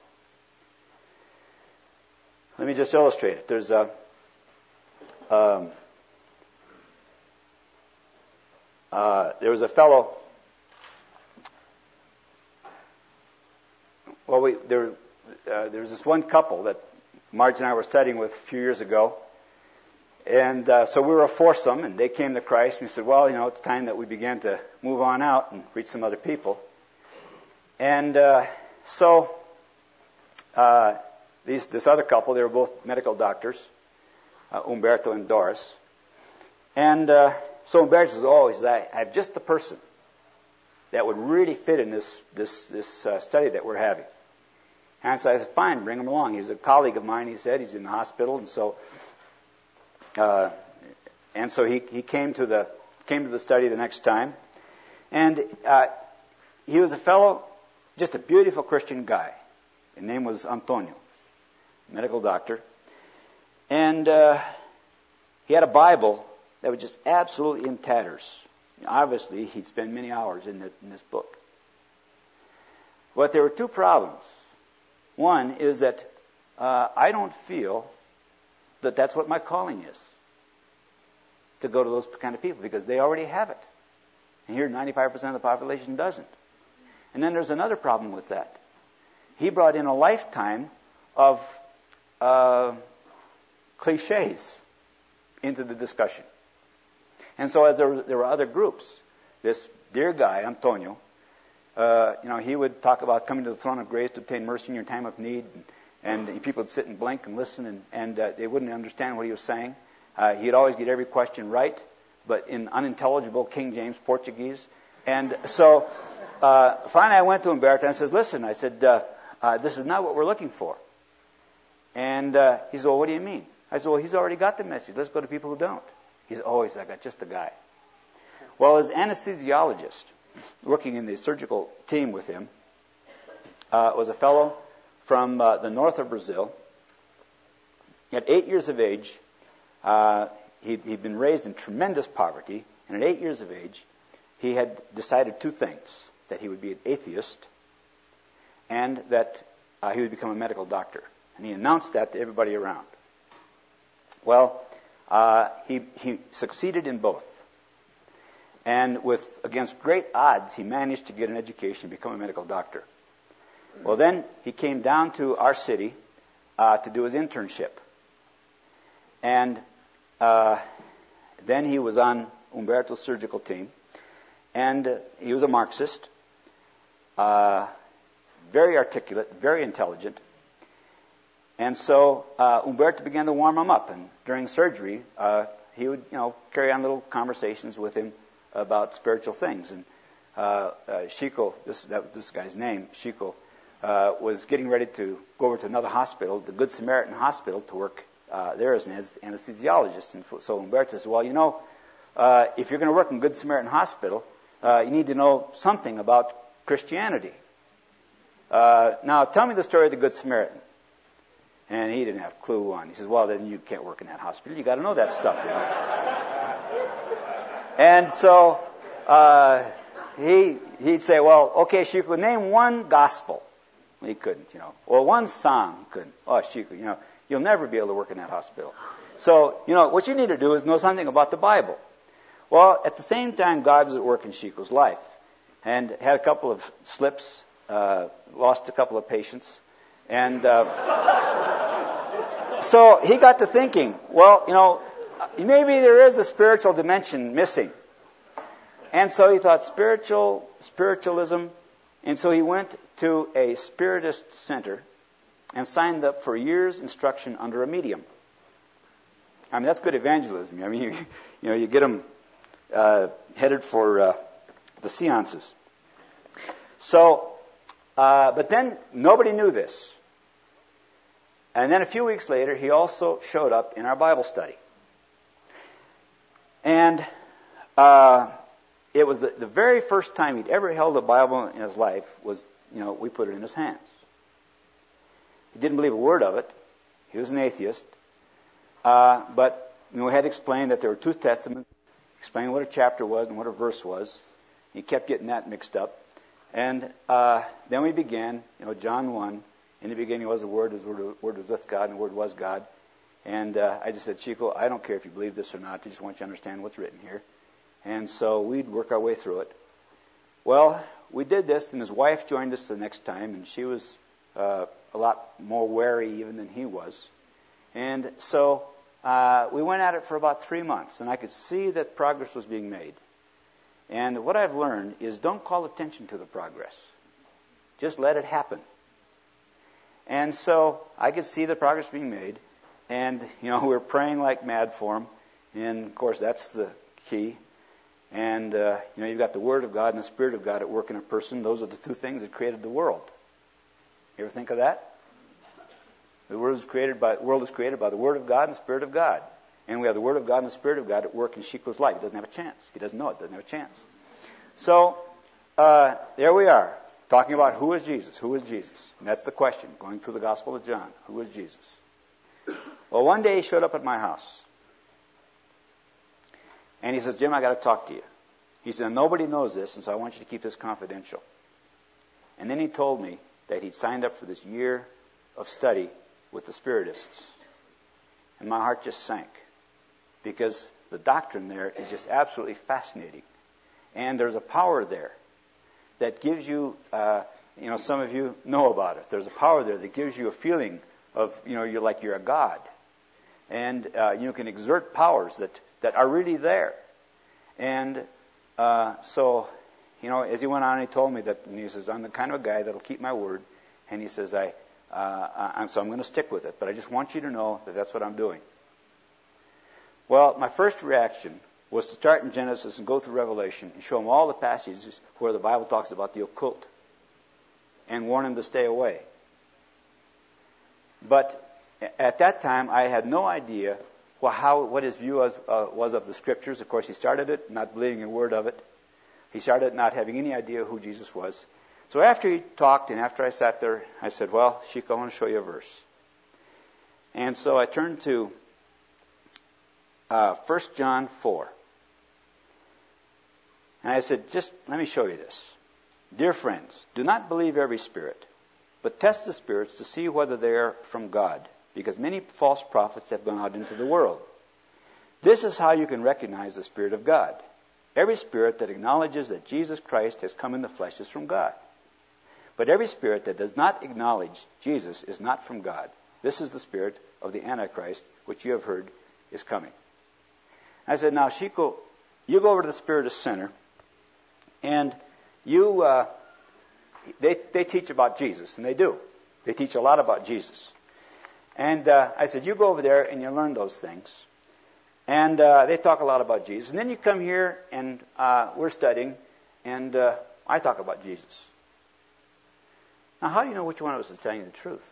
Let me just illustrate it. There's there was a fellow. Well, there was this one couple that Marge and I were studying with a few years ago. And so we were a foursome, and they came to Christ. And we said, well, it's time that we began to move on out and reach some other people. And so this other couple, they were both medical doctors, Umberto and Doris. And so Umberto says, oh, he says, I have just the person that would really fit in this study that we're having. And so I said, fine, bring him along. He's a colleague of mine, he said. He's in the hospital. And so he came to the study the next time. And he was a fellow, just a beautiful Christian guy. His name was Antonio, medical doctor. And he had a Bible that was just absolutely in tatters. Obviously, he'd spend many hours in this book. But there were two problems. One is that I don't feel that that's what my calling is, to go to those kind of people, because they already have it. And here, 95% of the population doesn't. And then there's another problem with that. He brought in a lifetime of cliches into the discussion. And so as there were other groups, this dear guy, Antonio, he would talk about coming to the throne of grace to obtain mercy in your time of need. And people would sit and blink and listen, and they wouldn't understand what he was saying. He'd always get every question right, but in unintelligible King James Portuguese. And so finally I went to Umberto and I said, listen, I said, this is not what we're looking for. And he said, well, what do you mean? I said, well, he's already got the message. Let's go to people who don't. He said, oh, I got just the guy. Well, his anesthesiologist, working in the surgical team with him, was a fellow from the north of Brazil. At 8 years of age, he'd been raised in tremendous poverty, and at 8 years of age, he had decided two things: that he would be an atheist, and that he would become a medical doctor. And he announced that to everybody around. Well, he succeeded in both. And against great odds, he managed to get an education and become a medical doctor. Well, then he came down to our city to do his internship. And then he was on Umberto's surgical team. And he was a Marxist, very articulate, very intelligent. And so Umberto began to warm him up. And during surgery, he would, carry on little conversations with him about spiritual things. And Chico, this guy's name, Chico, was getting ready to go over to another hospital, the Good Samaritan Hospital, to work there as an anesthesiologist. And so Umberto said, well, if you're going to work in Good Samaritan Hospital, you need to know something about Christianity. Now, tell me the story of the Good Samaritan. And he didn't have a clue on. He says, well, then you can't work in that hospital. You got to know that stuff. And so he'd say, well, okay, Chico, name one gospel. He couldn't, Or one song. He couldn't. Oh, Chico, you'll never be able to work in that hospital. So, what you need to do is know something about the Bible. Well, at the same time, God was at work in Chico's life, and had a couple of slips, lost a couple of patients, and so he got to thinking, well, maybe there is a spiritual dimension missing. And so he thought spiritualism, and so he went to a Spiritist center and signed up for a year's instruction under a medium. I mean, that's good evangelism. I mean, you get them headed for the seances. So, but then nobody knew this. And then a few weeks later, he also showed up in our Bible study. And it was the very first time he'd ever held a Bible in his life was, we put it in his hands. He didn't believe a word of it. He was an atheist. But we had to explain that there were two testaments, explain what a chapter was and what a verse was. He kept getting that mixed up. And then we began, John 1. In the beginning was the Word was with God, and the Word was God. And I just said, Chico, I don't care if you believe this or not. I just want you to understand what's written here. And so we'd work our way through it. Well, we did this, and his wife joined us the next time, and she was a lot more wary even than he was. And so we went at it for about 3 months, and I could see that progress was being made. And what I've learned is don't call attention to the progress. Just let it happen. And so I could see the progress being made. And, we were praying like mad for him. And, of course, that's the key. And, you've got the Word of God and the Spirit of God at work in a person. Those are the two things that created the world. You ever think of that? The world is created by the Word of God and the Spirit of God. And we have the Word of God and the Spirit of God at work in Chico's life. He doesn't have a chance. He doesn't know it. Doesn't have a chance. So, there we are, talking about who is Jesus. Who is Jesus? And that's the question, going through the Gospel of John. Who is Jesus? Well, one day he showed up at my house. And he says, Jim, I got to talk to you. He said, nobody knows this, and so I want you to keep this confidential. And then he told me that he'd signed up for this year of study with the Spiritists. And my heart just sank, because the doctrine there is just absolutely fascinating. And there's a power there that gives you, some of you know about it. There's a power there that gives you a feeling of, you're like you're a god. And you can exert powers that are really there. And so, as he went on, he told me that, and he says, I'm the kind of a guy that'll keep my word. And he says, so I'm going to stick with it. But I just want you to know that that's what I'm doing. Well, my first reaction was to start in Genesis and go through Revelation and show him all the passages where the Bible talks about the occult and warn him to stay away. But at that time, I had no idea what his view was of the Scriptures. Of course, he started it not believing a word of it. He started not having any idea who Jesus was. So after he talked and after I sat there, I said, well, Chico, I want to show you a verse. And so I turned to 1 John 4. And I said, just let me show you this. Dear friends, do not believe every spirit, but test the spirits to see whether they are from God, because many false prophets have gone out into the world. This is how you can recognize the Spirit of God. Every spirit that acknowledges that Jesus Christ has come in the flesh is from God. But every spirit that does not acknowledge Jesus is not from God. This is the spirit of the Antichrist, which you have heard is coming. I said, now, Chico, you go over to the Spiritist Center, and they teach about Jesus, and they do. They teach a lot about Jesus. And I said, you go over there and you learn those things. And they talk a lot about Jesus. And then you come here and we're studying, and I talk about Jesus. Now, how do you know which one of us is telling you the truth?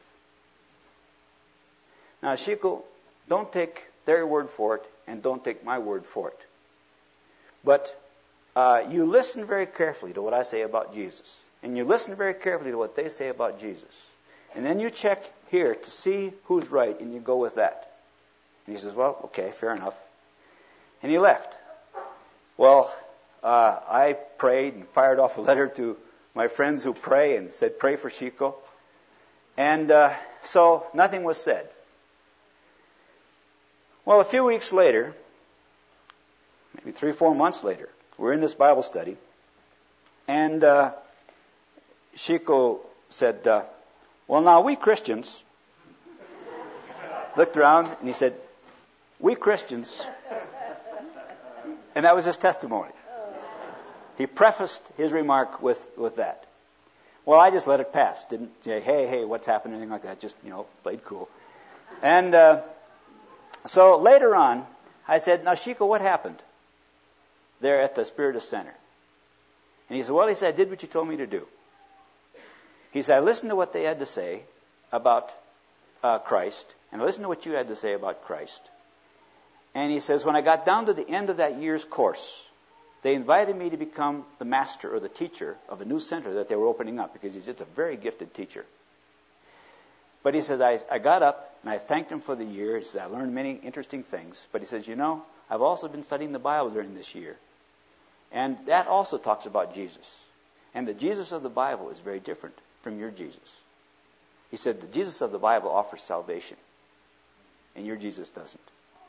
Now, Chico, don't take their word for it, and don't take my word for it. But you listen very carefully to what I say about Jesus. And you listen very carefully to what they say about Jesus. And then you check here to see who's right, and you go with that. And he says, well, okay, fair enough. And he left. Well, I prayed and fired off a letter to my friends who pray and said, pray for Chico. And so nothing was said. Well, a few weeks later, maybe 3-4 months later, we're in this Bible study, and Chico said, well, now we Christians, looked around and he said, we Christians, and that was his testimony. He prefaced his remark with that. Well, I just let it pass. Didn't say, hey, what's happening, anything like that. Just, played cool. And so later on, I said, now, Chico, what happened there at the Spiritist Center? And he said, well, I did what you told me to do. He said, I listened to what they had to say about Christ, and I listened to what you had to say about Christ. And he says, when I got down to the end of that year's course, they invited me to become the master or the teacher of a new center that they were opening up, because he's just a very gifted teacher. But he says, I got up and I thanked him for the year. He says, I learned many interesting things. But he says, I've also been studying the Bible during this year. And that also talks about Jesus. And the Jesus of the Bible is very different from your Jesus. He said, the Jesus of the Bible offers salvation, and your Jesus doesn't.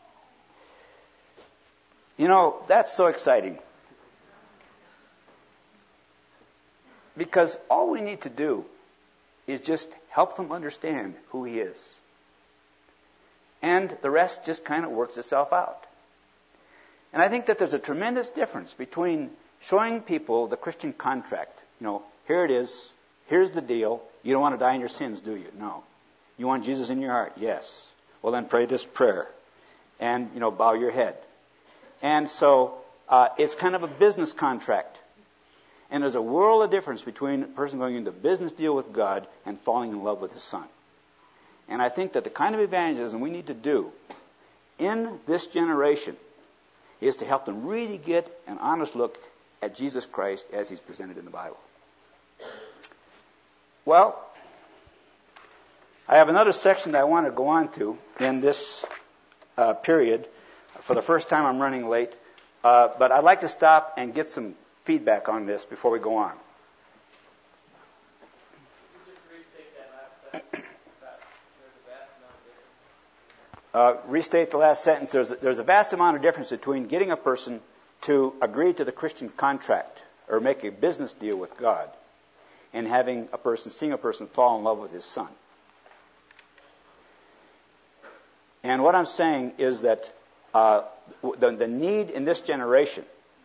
That's so exciting. Because all we need to do is just help them understand who he is. And the rest just kind of works itself out. And I think that there's a tremendous difference between showing people the Christian contract. Here it is. Here's the deal. You don't want to die in your sins, do you? No. You want Jesus in your heart? Yes. Well, then pray this prayer. And, bow your head. And so it's kind of a business contract. And there's a world of difference between a person going into a business deal with God and falling in love with His Son. And I think that the kind of evangelism we need to do in this generation is to help them really get an honest look at Jesus Christ as He's presented in the Bible. Well, I have another section that I want to go on to in this period. For the first time, I'm running late. But I'd like to stop and get some feedback on this before we go on. Restate the last sentence. There's a vast amount of difference between getting a person to agree to the Christian contract or make a business deal with God and seeing a person fall in love with His Son. And what I'm saying is that the need in this generation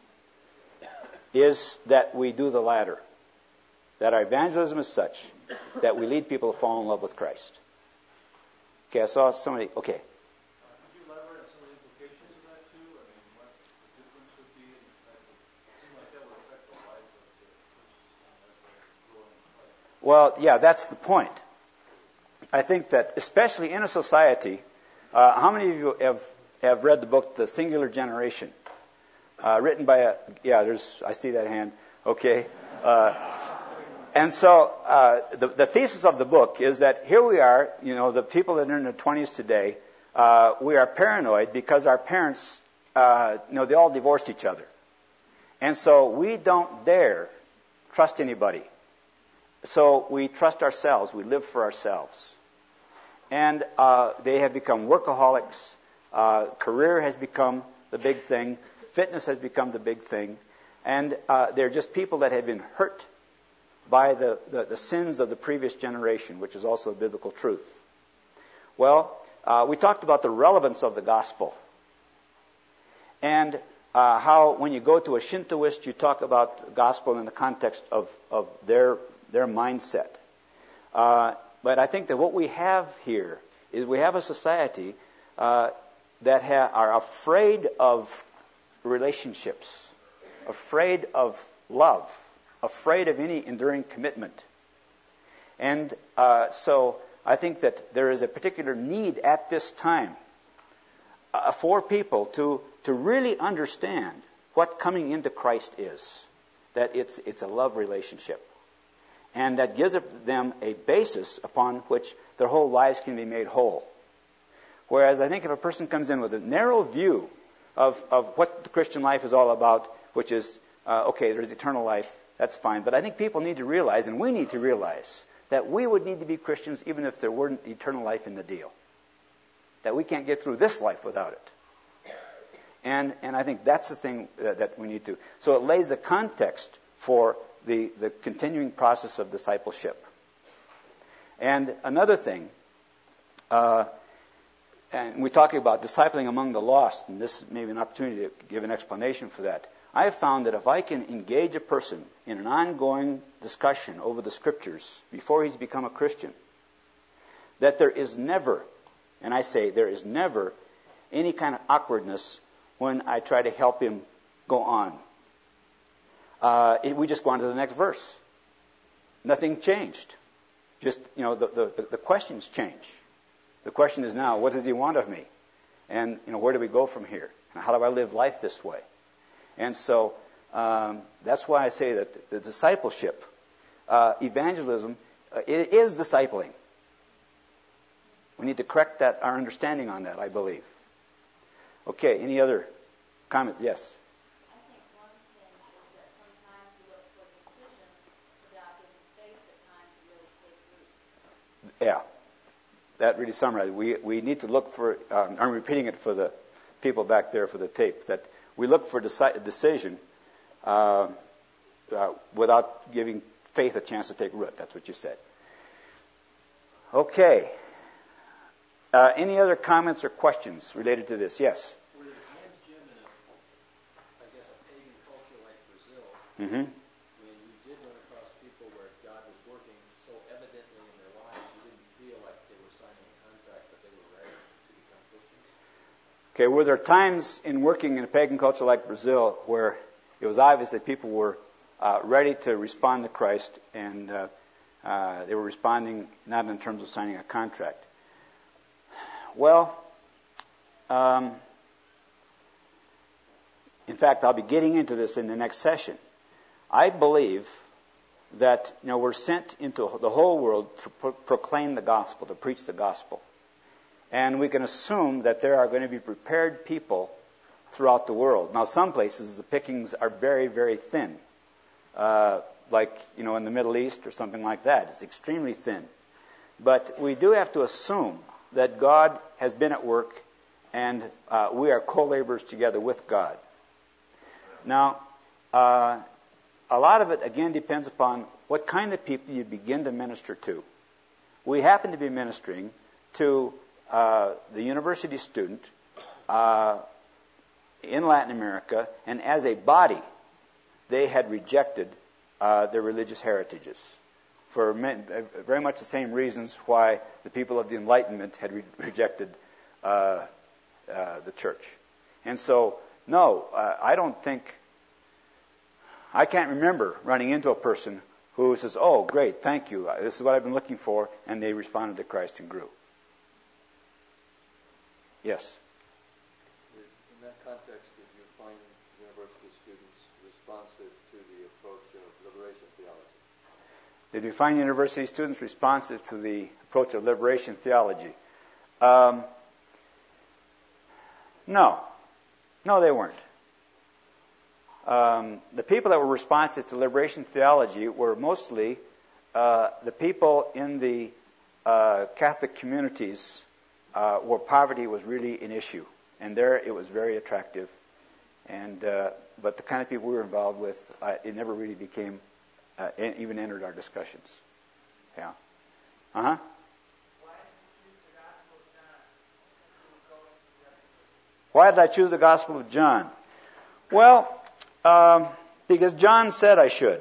is that we do the latter. That our evangelism is such that we lead people to fall in love with Christ. Okay, I saw somebody. Okay. Could you elaborate on some of the implications of that too? I mean, what the difference would be? It seems like that would affect the life of the person as they're growing in Christ. Well, yeah, that's the point. I think that, especially in a society, how many of you have read the book The Singular Generation? Written by I see that hand. Okay. And so the thesis of the book is that here we are, the people that are in their 20s today, we are paranoid because our parents, they all divorced each other. And so we don't dare trust anybody. So we trust ourselves. We live for ourselves. And they have become workaholics. Career has become the big thing. Fitness has become the big thing. And they're just people that have been hurt by the sins of the previous generation, which is also a biblical truth. Well, we talked about the relevance of the gospel. And how when you go to a Shintoist, you talk about the gospel in the context of their mindset. But I think that what we have here is we have a society that are afraid of relationships, afraid of love, afraid of any enduring commitment. And so I think that there is a particular need at this time for people to really understand what coming into Christ is, that it's a love relationship. And that gives them a basis upon which their whole lives can be made whole. Whereas I think if a person comes in with a narrow view of what the Christian life is all about, which is, there's eternal life, that's fine. But I think people need to realize, and we need to realize, that we would need to be Christians even if there weren't eternal life in the deal. That we can't get through this life without it. And I think that's the thing that we need to. So it lays the context for the continuing process of discipleship. And another thing, and we're talking about discipling among the lost, and this may be an opportunity to give an explanation for that. I have found that if I can engage a person in an ongoing discussion over the Scriptures before he's become a Christian, that there is never, and I say there is never, any kind of awkwardness when I try to help him go on. We just go on to the next verse. Nothing changed. Just, the questions change. The question is now, what does he want of me? And, where do we go from here? And how do I live life this way? And so that's why I say that the discipleship, evangelism, it is discipling. We need to correct our understanding on that, I believe. Okay, any other comments? Yes? I think one thing is that sometimes you look for decision without giving faith the time to really take root. Yeah. That really summarizes. We need to look for, I'm repeating it for the people back there for the tape, that we look for decision without giving faith a chance to take root. That's what you said. Okay. Any other comments or questions related to this? Yes? Were there times, Jim, in a pagan culture like Brazil, Mm-hmm. when you did run across people where God was working so evidently in their lives, you didn't feel like they were Okay, were there times in working in a pagan culture like Brazil where it was obvious that people were ready to respond to Christ, and they were responding not in terms of signing a contract? Well, in fact, I'll be getting into this in the next session. I believe that we're sent into the whole world to proclaim the gospel, to preach the gospel. And we can assume that there are going to be prepared people throughout the world. Now, some places the pickings are very, very thin, like in the Middle East or something like that. It's extremely thin. But we do have to assume that God has been at work, and we are co-laborers together with God. Now, a lot of it, again, depends upon what kind of people you begin to minister to. We happen to be ministering to the university student in Latin America, and as a body, they had rejected their religious heritages for very much the same reasons why the people of the Enlightenment had rejected the church. And so, no, I can't remember running into a person who says, "Oh, great, thank you, this is what I've been looking for," and they responded to Christ and grew. Yes? In that context, did you find university students responsive to the approach of liberation theology? Did we find university students responsive to the approach of liberation theology? No. No, they weren't. The people that were responsive to liberation theology were mostly the people in the Catholic communities where poverty was really an issue. And there it was very attractive. And but the kind of people we were involved with, it never really became, even entered our discussions. Yeah. Uh-huh. Why did I choose the Gospel of John? Well, because John said I should.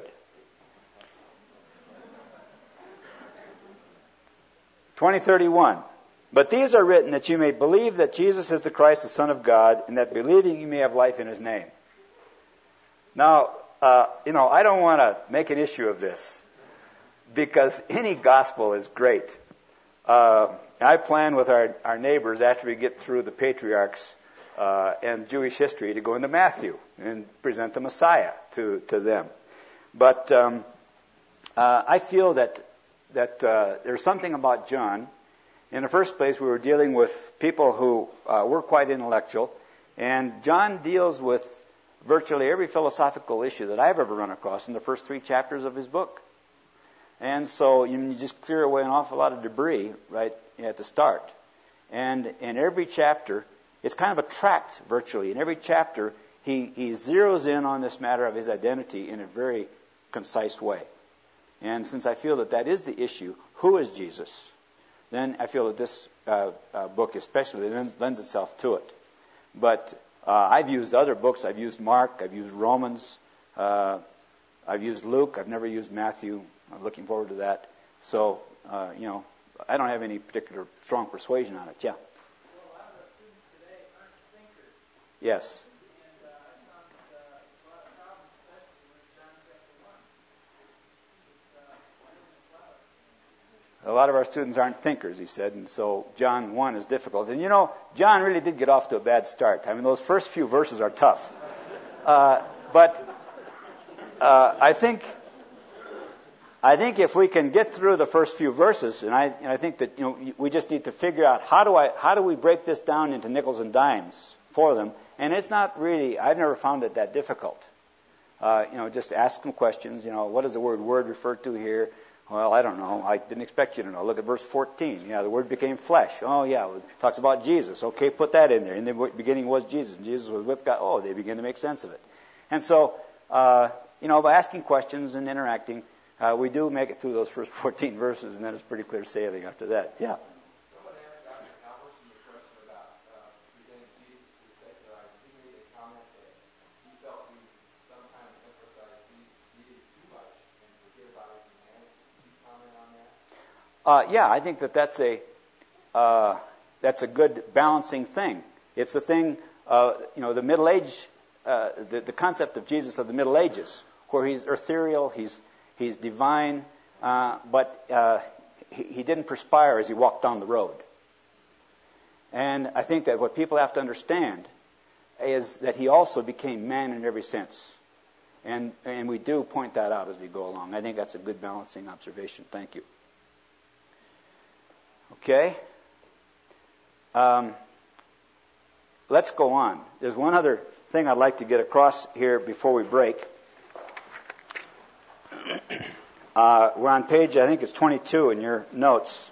20:31. But these are written that you may believe that Jesus is the Christ, the Son of God, and that believing you may have life in His name. Now, I don't want to make an issue of this, because any gospel is great. I plan with our neighbors, after we get through the patriarchs and Jewish history, to go into Matthew and present the Messiah to them. But I feel that there's something about John. In the first place, we were dealing with people who were quite intellectual, and John deals with virtually every philosophical issue that I've ever run across in the first 3 chapters of his book. And so you just clear away an awful lot of debris right at the start. And in every chapter, it's kind of a tract, virtually. In every chapter, he zeroes in on this matter of his identity in a very concise way. And since I feel that is the issue, who is Jesus? Then I feel that this book especially lends itself to it. But I've used other books. I've used Mark. I've used Romans. I've used Luke. I've never used Matthew. I'm looking forward to that. So, I don't have any particular strong persuasion on it. Yeah. Well, a lot of the students today aren't thinkers. Yes. And I found a lot of problems, especially with John chapter 1. A lot of our students aren't thinkers, he said, and so John 1 is difficult. And John really did get off to a bad start. I mean, those first few verses are tough. But I think if we can get through the first few verses, and I think that we just need to figure out how do we break this down into nickels and dimes for them. And it's not really, I've never found it that difficult. Just ask them questions. What does the word refer to here? Well, I don't know. I didn't expect you to know. Look at verse 14. Yeah, the Word became flesh. Oh, yeah, it talks about Jesus. Okay, put that in there. In the beginning was Jesus, and Jesus was with God. Oh, they begin to make sense of it. And so, by asking questions and interacting, we do make it through those first 14 verses, and then it's pretty clear sailing after that. Yeah. Someone asked Dr. Halverson the question about presenting Jesus to the secularized. He made a comment that he felt we sometimes emphasize Jesus needed too much and forget about his humanity. Can you comment on that? Yeah, I think that's a good balancing thing. It's the thing, the Middle Age, the concept of Jesus of the Middle Ages, where he's ethereal, he's divine, but he didn't perspire as he walked down the road. And I think that what people have to understand is that he also became man in every sense. And we do point that out as we go along. I think that's a good balancing observation. Thank you. Okay. Let's go on. There's one other thing I'd like to get across here before we break. We're on page, I think it's 22 in your notes.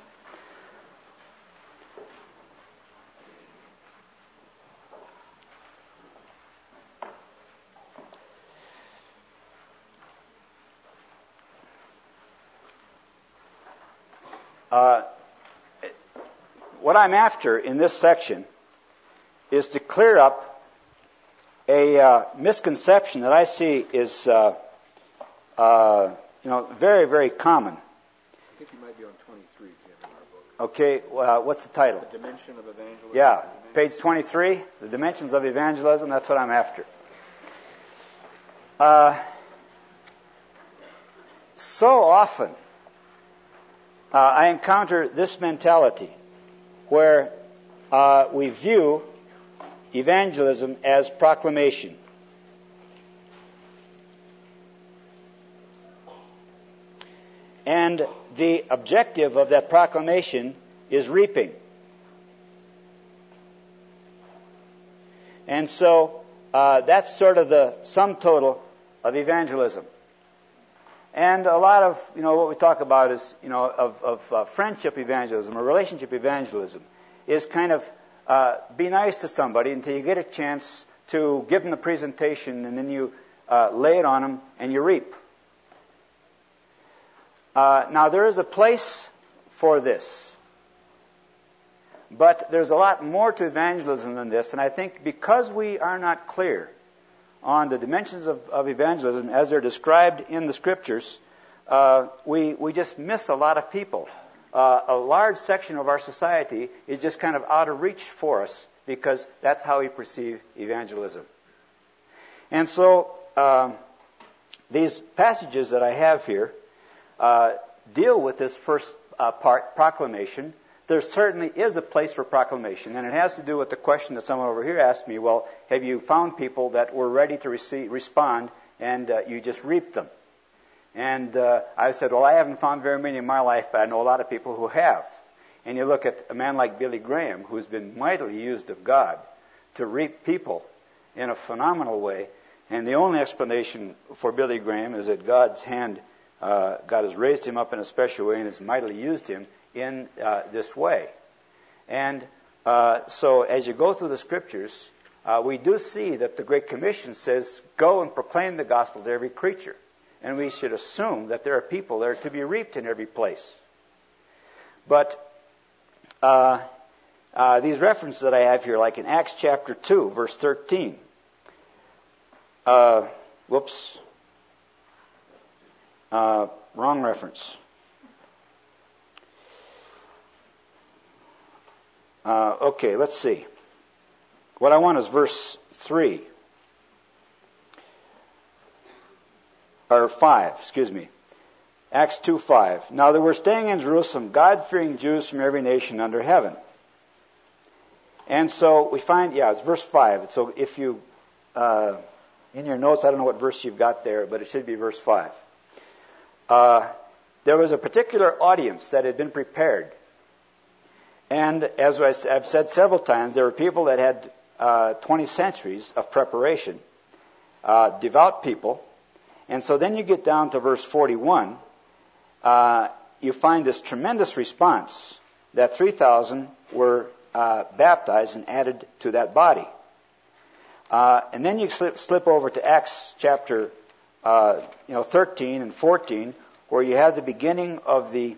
What I'm after in this section is to clear up a misconception that I see is very, very common. I think you might be on 23, Jim, in our book. Okay, what's the title? The Dimension of Evangelism. Yeah, page 23, The Dimensions of Evangelism. That's what I'm after. So often, I encounter this mentality where we view evangelism as proclamation. And the objective of that proclamation is reaping. And so that's sort of the sum total of evangelism. And a lot of, what we talk about is, of friendship evangelism or relationship evangelism is kind of be nice to somebody until you get a chance to give them the presentation, and then you lay it on them and you reap. Now, there is a place for this. But there's a lot more to evangelism than this, and I think because we are not clear on the dimensions of evangelism as they're described in the Scriptures, we just miss a lot of people. A large section of our society is just kind of out of reach for us because that's how we perceive evangelism. And so these passages that I have here deal with this first part, proclamation. There certainly is a place for proclamation, and it has to do with the question that someone over here asked me, well, have you found people that were ready to respond and you just reaped them? And I said, well, I haven't found very many in my life, but I know a lot of people who have. And you look at a man like Billy Graham, who's been mightily used of God to reap people in a phenomenal way, and the only explanation for Billy Graham is that God's hand, God has raised him up in a special way and has mightily used him in this way. And so as you go through the Scriptures, we do see that the Great Commission says, go and proclaim the gospel to every creature. And we should assume that there are people that are to be reaped in every place. But these references that I have here, like in Acts chapter 2, verse 13. Wrong reference. Okay, let's see. What I want is verse 3. Or 5, excuse me. Acts 2:5. Now there were staying in Jerusalem God-fearing Jews from every nation under heaven. And so we find, it's verse 5. So if you, in your notes, I don't know what verse you've got there, but it should be verse 5. There was a particular audience that had been prepared. And as I've said several times, there were people that had 20 centuries of preparation, devout people. And so then you get down to verse 41, you find this tremendous response that 3,000 were baptized and added to that body. And then you slip over to Acts chapter 13 and 14, where you have the beginning of the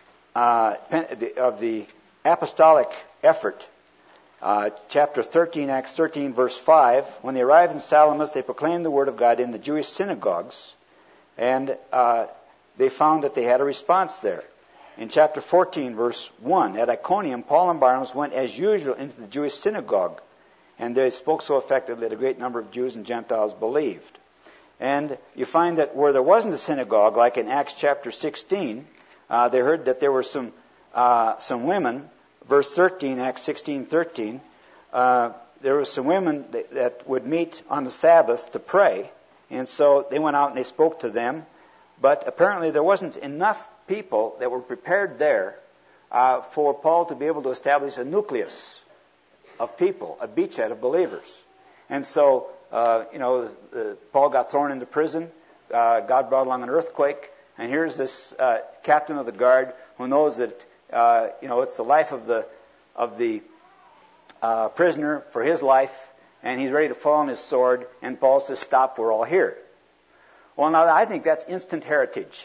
apostolic effort. Chapter 13, Acts 13, verse 5. When they arrived in Salamis, they proclaimed the word of God in the Jewish synagogues, and they found that they had a response there. In chapter 14, verse 1, at Iconium, Paul and Barnabas went as usual into the Jewish synagogue, and they spoke so effectively that a great number of Jews and Gentiles believed. And you find that where there wasn't a synagogue, like in Acts chapter 16, they heard that there were some women, verse 13, Acts 16:13, there were some women that would meet on the Sabbath to pray, and so they went out and they spoke to them, but apparently there wasn't enough people that were prepared there for Paul to be able to establish a nucleus of people, a beachhead of believers. And so, Paul got thrown into prison. God brought along an earthquake, and here's this captain of the guard who knows that it's the life of the prisoner for his life, and he's ready to fall on his sword. And Paul says, "Stop! We're all here." Well, now I think that's instant heritage.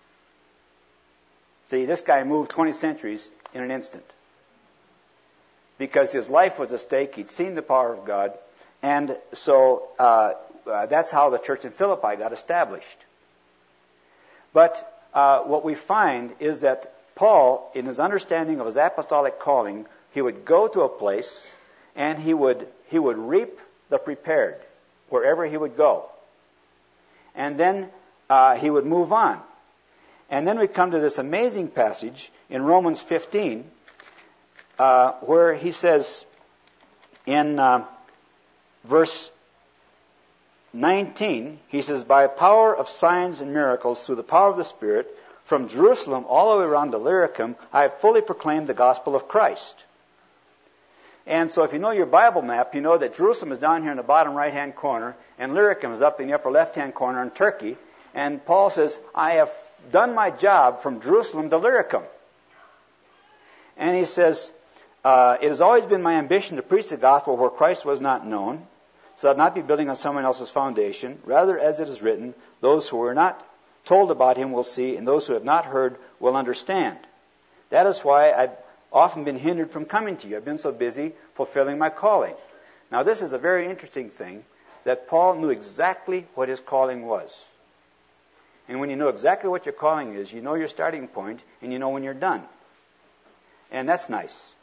See, this guy moved 20 centuries in an instant because his life was at stake. He'd seen the power of God. And so that's how the church in Philippi got established. But what we find is that Paul, in his understanding of his apostolic calling, he would go to a place and he would reap the prepared wherever he would go. And then he would move on. And then we come to this amazing passage in Romans 15 where he says in verse 19, he says, "By power of signs and miracles through the power of the Spirit, from Jerusalem all the way around Illyricum, I have fully proclaimed the gospel of Christ." And so if you know your Bible map, you know that Jerusalem is down here in the bottom right-hand corner, and Illyricum is up in the upper left-hand corner in Turkey. And Paul says, "I have done my job from Jerusalem to Illyricum." And he says, "It has always been my ambition to preach the gospel where Christ was not known, so that not be building on someone else's foundation. Rather, as it is written, those who were not told about him will see, and those who have not heard will understand. That is why I've often been hindered from coming to you. I've been so busy fulfilling my calling." Now, this is a very interesting thing, that Paul knew exactly what his calling was. And when you know exactly what your calling is, you know your starting point, and you know when you're done. And that's nice.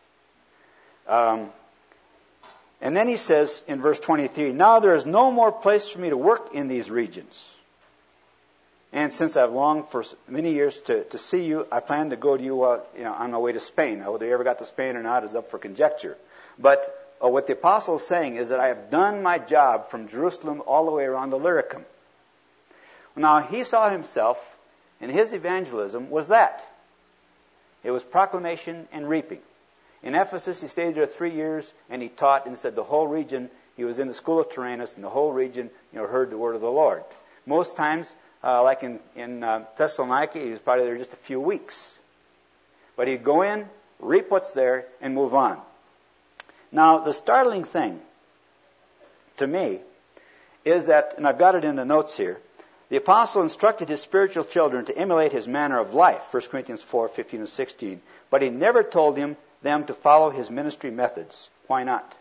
And then he says in verse 23, "Now there is no more place for me to work in these regions. And since I've longed for many years to see you, I plan to go to you on my way to Spain." Now, whether they ever got to Spain or not is up for conjecture. But what the apostle is saying is that I have done my job from Jerusalem all the way around Illyricum. Now, he saw himself, and his evangelism was that. It was proclamation and reaping. In Ephesus, he stayed there 3 years, and he taught, and said the whole region, he was in the school of Tyrannus, and the whole region heard the word of the Lord. Most times, like in Thessalonica, he was probably there just a few weeks. But he'd go in, reap what's there, and move on. Now, the startling thing to me is that, and I've got it in the notes here, the apostle instructed his spiritual children to emulate his manner of life, 1 Corinthians 4:15 and 16, but he never told them to follow his ministry methods. Why not?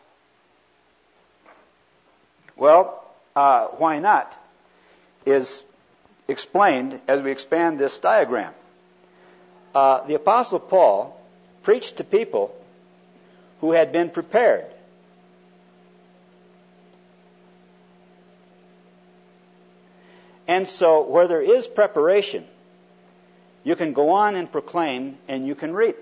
Well, why not is explained as we expand this diagram. The Apostle Paul preached to people who had been prepared. And so where there is preparation, you can go on and proclaim and you can reap.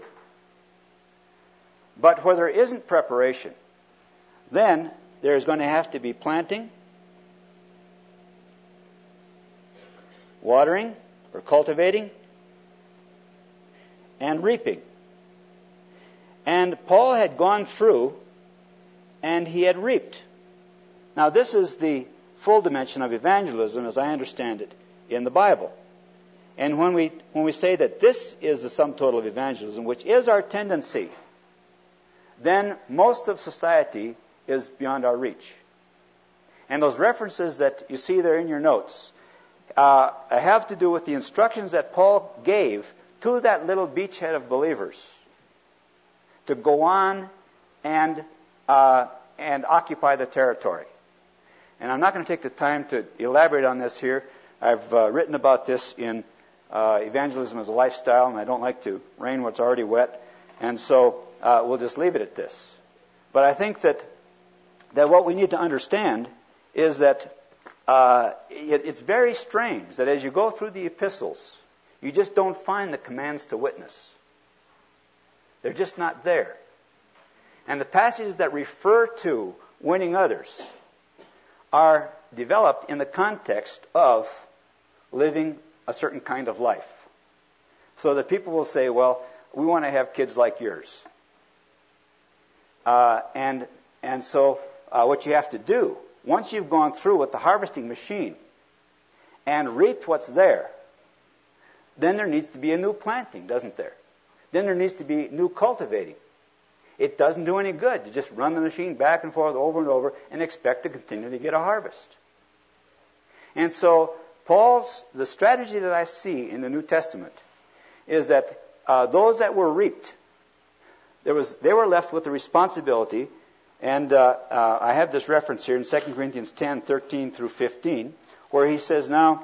But where there isn't preparation, then there's going to have to be planting, watering or cultivating, and reaping. And Paul had gone through and he had reaped. Now, this is the full dimension of evangelism as I understand it in the Bible. And when we say that this is the sum total of evangelism, which is our tendency, then most of society is beyond our reach. And those references that you see there in your notes have to do with the instructions that Paul gave to that little beachhead of believers to go on and occupy the territory. And I'm not going to take the time to elaborate on this here. I've written about this in Evangelism as a Lifestyle, and I don't like to rain what's already wet. And so we'll just leave it at this. But I think that that what we need to understand is that it's very strange that as you go through the epistles, you just don't find the commands to witness. They're just not there. And the passages that refer to winning others are developed in the context of living a certain kind of life. So that people will say, well, we want to have kids like yours. And so what you have to do, once you've gone through with the harvesting machine and reaped what's there, then there needs to be a new planting, doesn't there? Then there needs to be new cultivating. It doesn't do any good to just run the machine back and forth over and over and expect to continue to get a harvest. And so the strategy that I see in the New Testament is that those that were reaped, they were left with the responsibility, and I have this reference here in 2 Corinthians 10:13 through 15, where he says, now,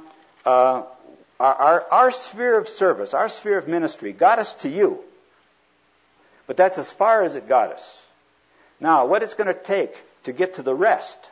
our sphere of service, our sphere of ministry got us to you, but that's as far as it got us. Now, what it's going to take to get to the rest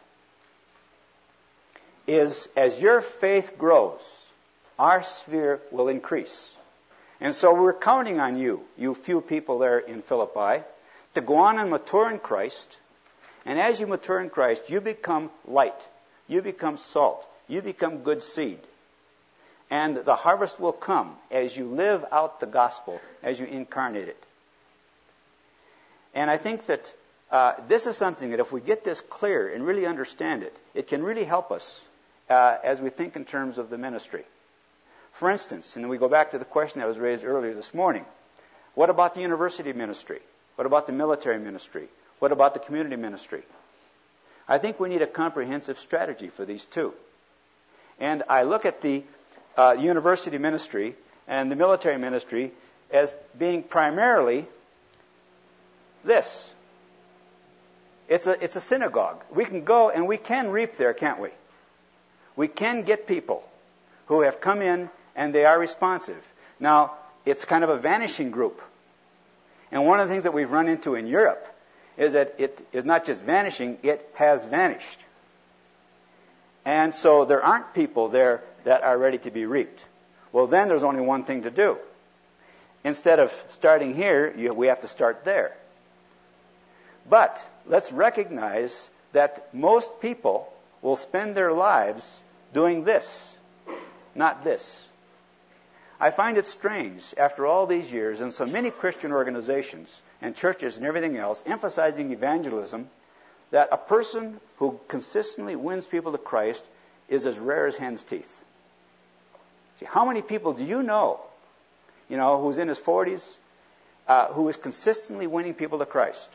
is, as your faith grows, our sphere will increase. And so we're counting on you few people there in Philippi, to go on and mature in Christ. And as you mature in Christ, you become light. You become salt. You become good seed. And the harvest will come as you live out the gospel, as you incarnate it. And I think that this is something that if we get this clear and really understand it, it can really help us as we think in terms of the ministry. For instance, and we go back to the question that was raised earlier this morning, what about the university ministry? What about the military ministry? What about the community ministry? I think we need a comprehensive strategy for these two. And I look at the university ministry and the military ministry as being primarily this. It's a synagogue. We can go and we can reap there, can't we? We can get people who have come in and they are responsive. Now, it's kind of a vanishing group. And one of the things that we've run into in Europe is that it is not just vanishing, it has vanished. And so there aren't people there that are ready to be reaped. Well, then there's only one thing to do. Instead of starting here, we have to start there. But let's recognize that most people will spend their lives doing this, not this. I find it strange, after all these years, and so many Christian organizations and churches and everything else emphasizing evangelism, that a person who consistently wins people to Christ is as rare as hen's teeth. See, how many people do you know, who's in his 40s, who is consistently winning people to Christ?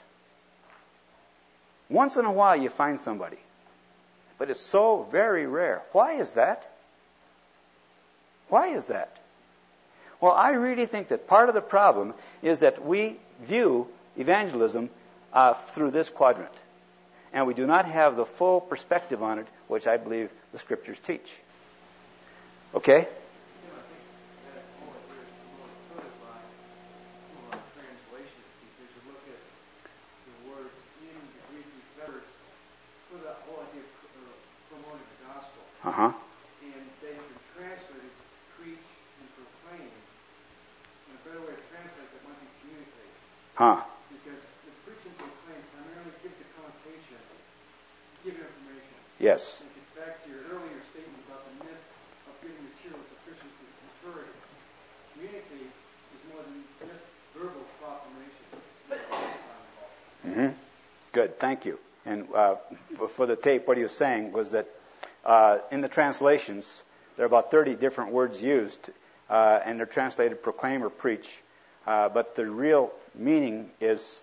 Once in a while you find somebody, but it's so very rare. Why is that? Why is that? Well, I really think that part of the problem is that we view evangelism through this quadrant. And we do not have the full perspective on it, which I believe the Scriptures teach. Okay? I think that whole idea is really put by some of our translations, because you look at the words in the Greek letters for the whole idea of promoting the gospel. Uh-huh. And they've been translated preach and proclaim. And a better way to translate that might be communicate. Huh. Because the preach and proclaim primarily gives the connotation, give information. Yes. And it gets back to your earlier statement about the myth of giving material sufficient to maturity. Communicate is more than just verbal proclamation. Mm-hmm. Good, thank you. And for the tape, what he was saying was that in the translations, there are about 30 different words used, and they're translated proclaim or preach. But the real meaning is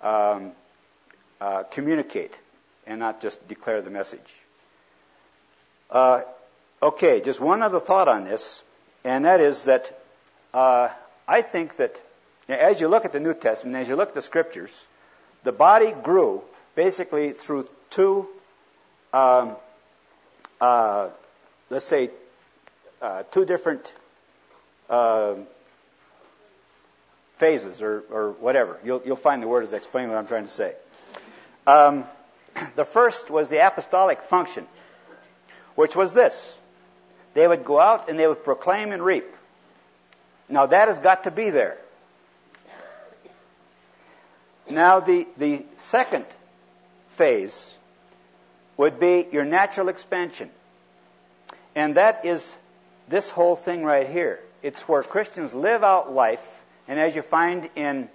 communicate and not just declare the message. Okay, just one other thought on this, and that is that I think that as you look at the New Testament, as you look at the Scriptures, the body grew basically through two, let's say, two different phases or whatever. You'll find the word as I explain what I'm trying to say. the first was the apostolic function, which was this. They would go out and they would proclaim and reap. Now that has got to be there. Now the second phase would be your natural expansion. And that is this whole thing right here. It's where Christians live out life, and as you find in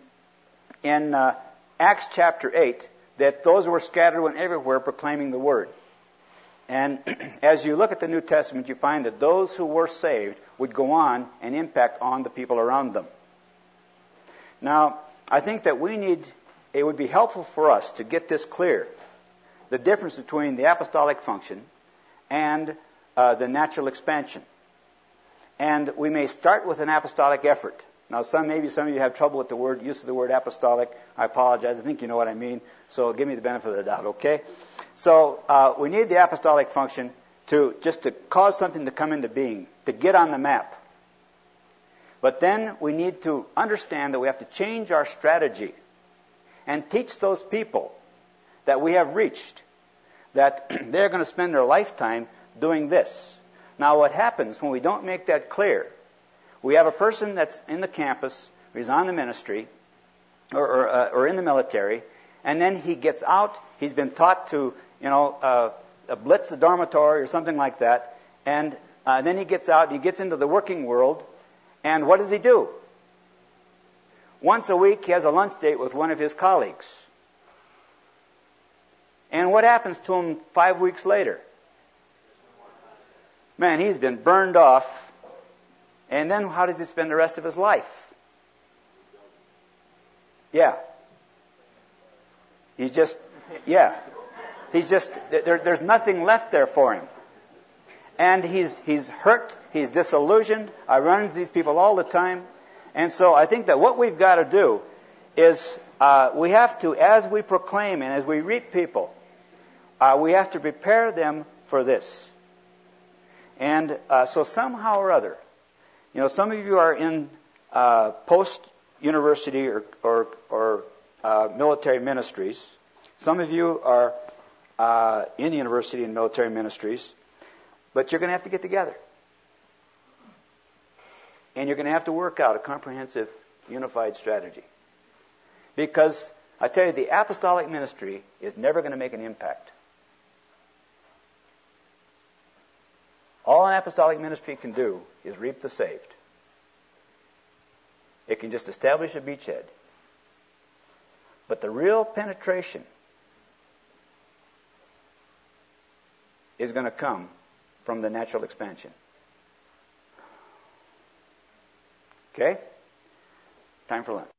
Acts chapter 8, that those who were scattered went everywhere proclaiming the word. And as you look at the New Testament, you find that those who were saved would go on and impact on the people around them. Now, I think that it would be helpful for us to get this clear, the difference between the apostolic function and the natural expansion. And we may start with an apostolic effort. Now, maybe some of you have trouble with the use of the word apostolic. I apologize. I think you know what I mean. So give me the benefit of the doubt, okay? So we need the apostolic function to cause something to come into being, to get on the map. But then we need to understand that we have to change our strategy and teach those people that we have reached that they're going to spend their lifetime doing this. Now, what happens when we don't make that clear? We have a person that's in the campus, or he's on the ministry, or in the military, and then he gets out. He's been taught to, blitz the dormitory or something like that, and then he gets out. He gets into the working world, and what does he do? Once a week, he has a lunch date with one of his colleagues. And what happens to him 5 weeks later? Man, he's been burned off. And then how does he spend the rest of his life? Yeah. There's nothing left there for him. And he's hurt, he's disillusioned. I run into these people all the time. And so I think that what we've got to do is we have to, as we proclaim and as we reap people, we have to prepare them for this. And so somehow or other, some of you are in post-university or military ministries. Some of you are in university and military ministries. But you're going to have to get together. And you're going to have to work out a comprehensive, unified strategy. Because, I tell you, the apostolic ministry is never going to make an impact. All an apostolic ministry can do is reap the saved. It can just establish a beachhead. But the real penetration is going to come from the natural expansion. Okay? Time for lunch.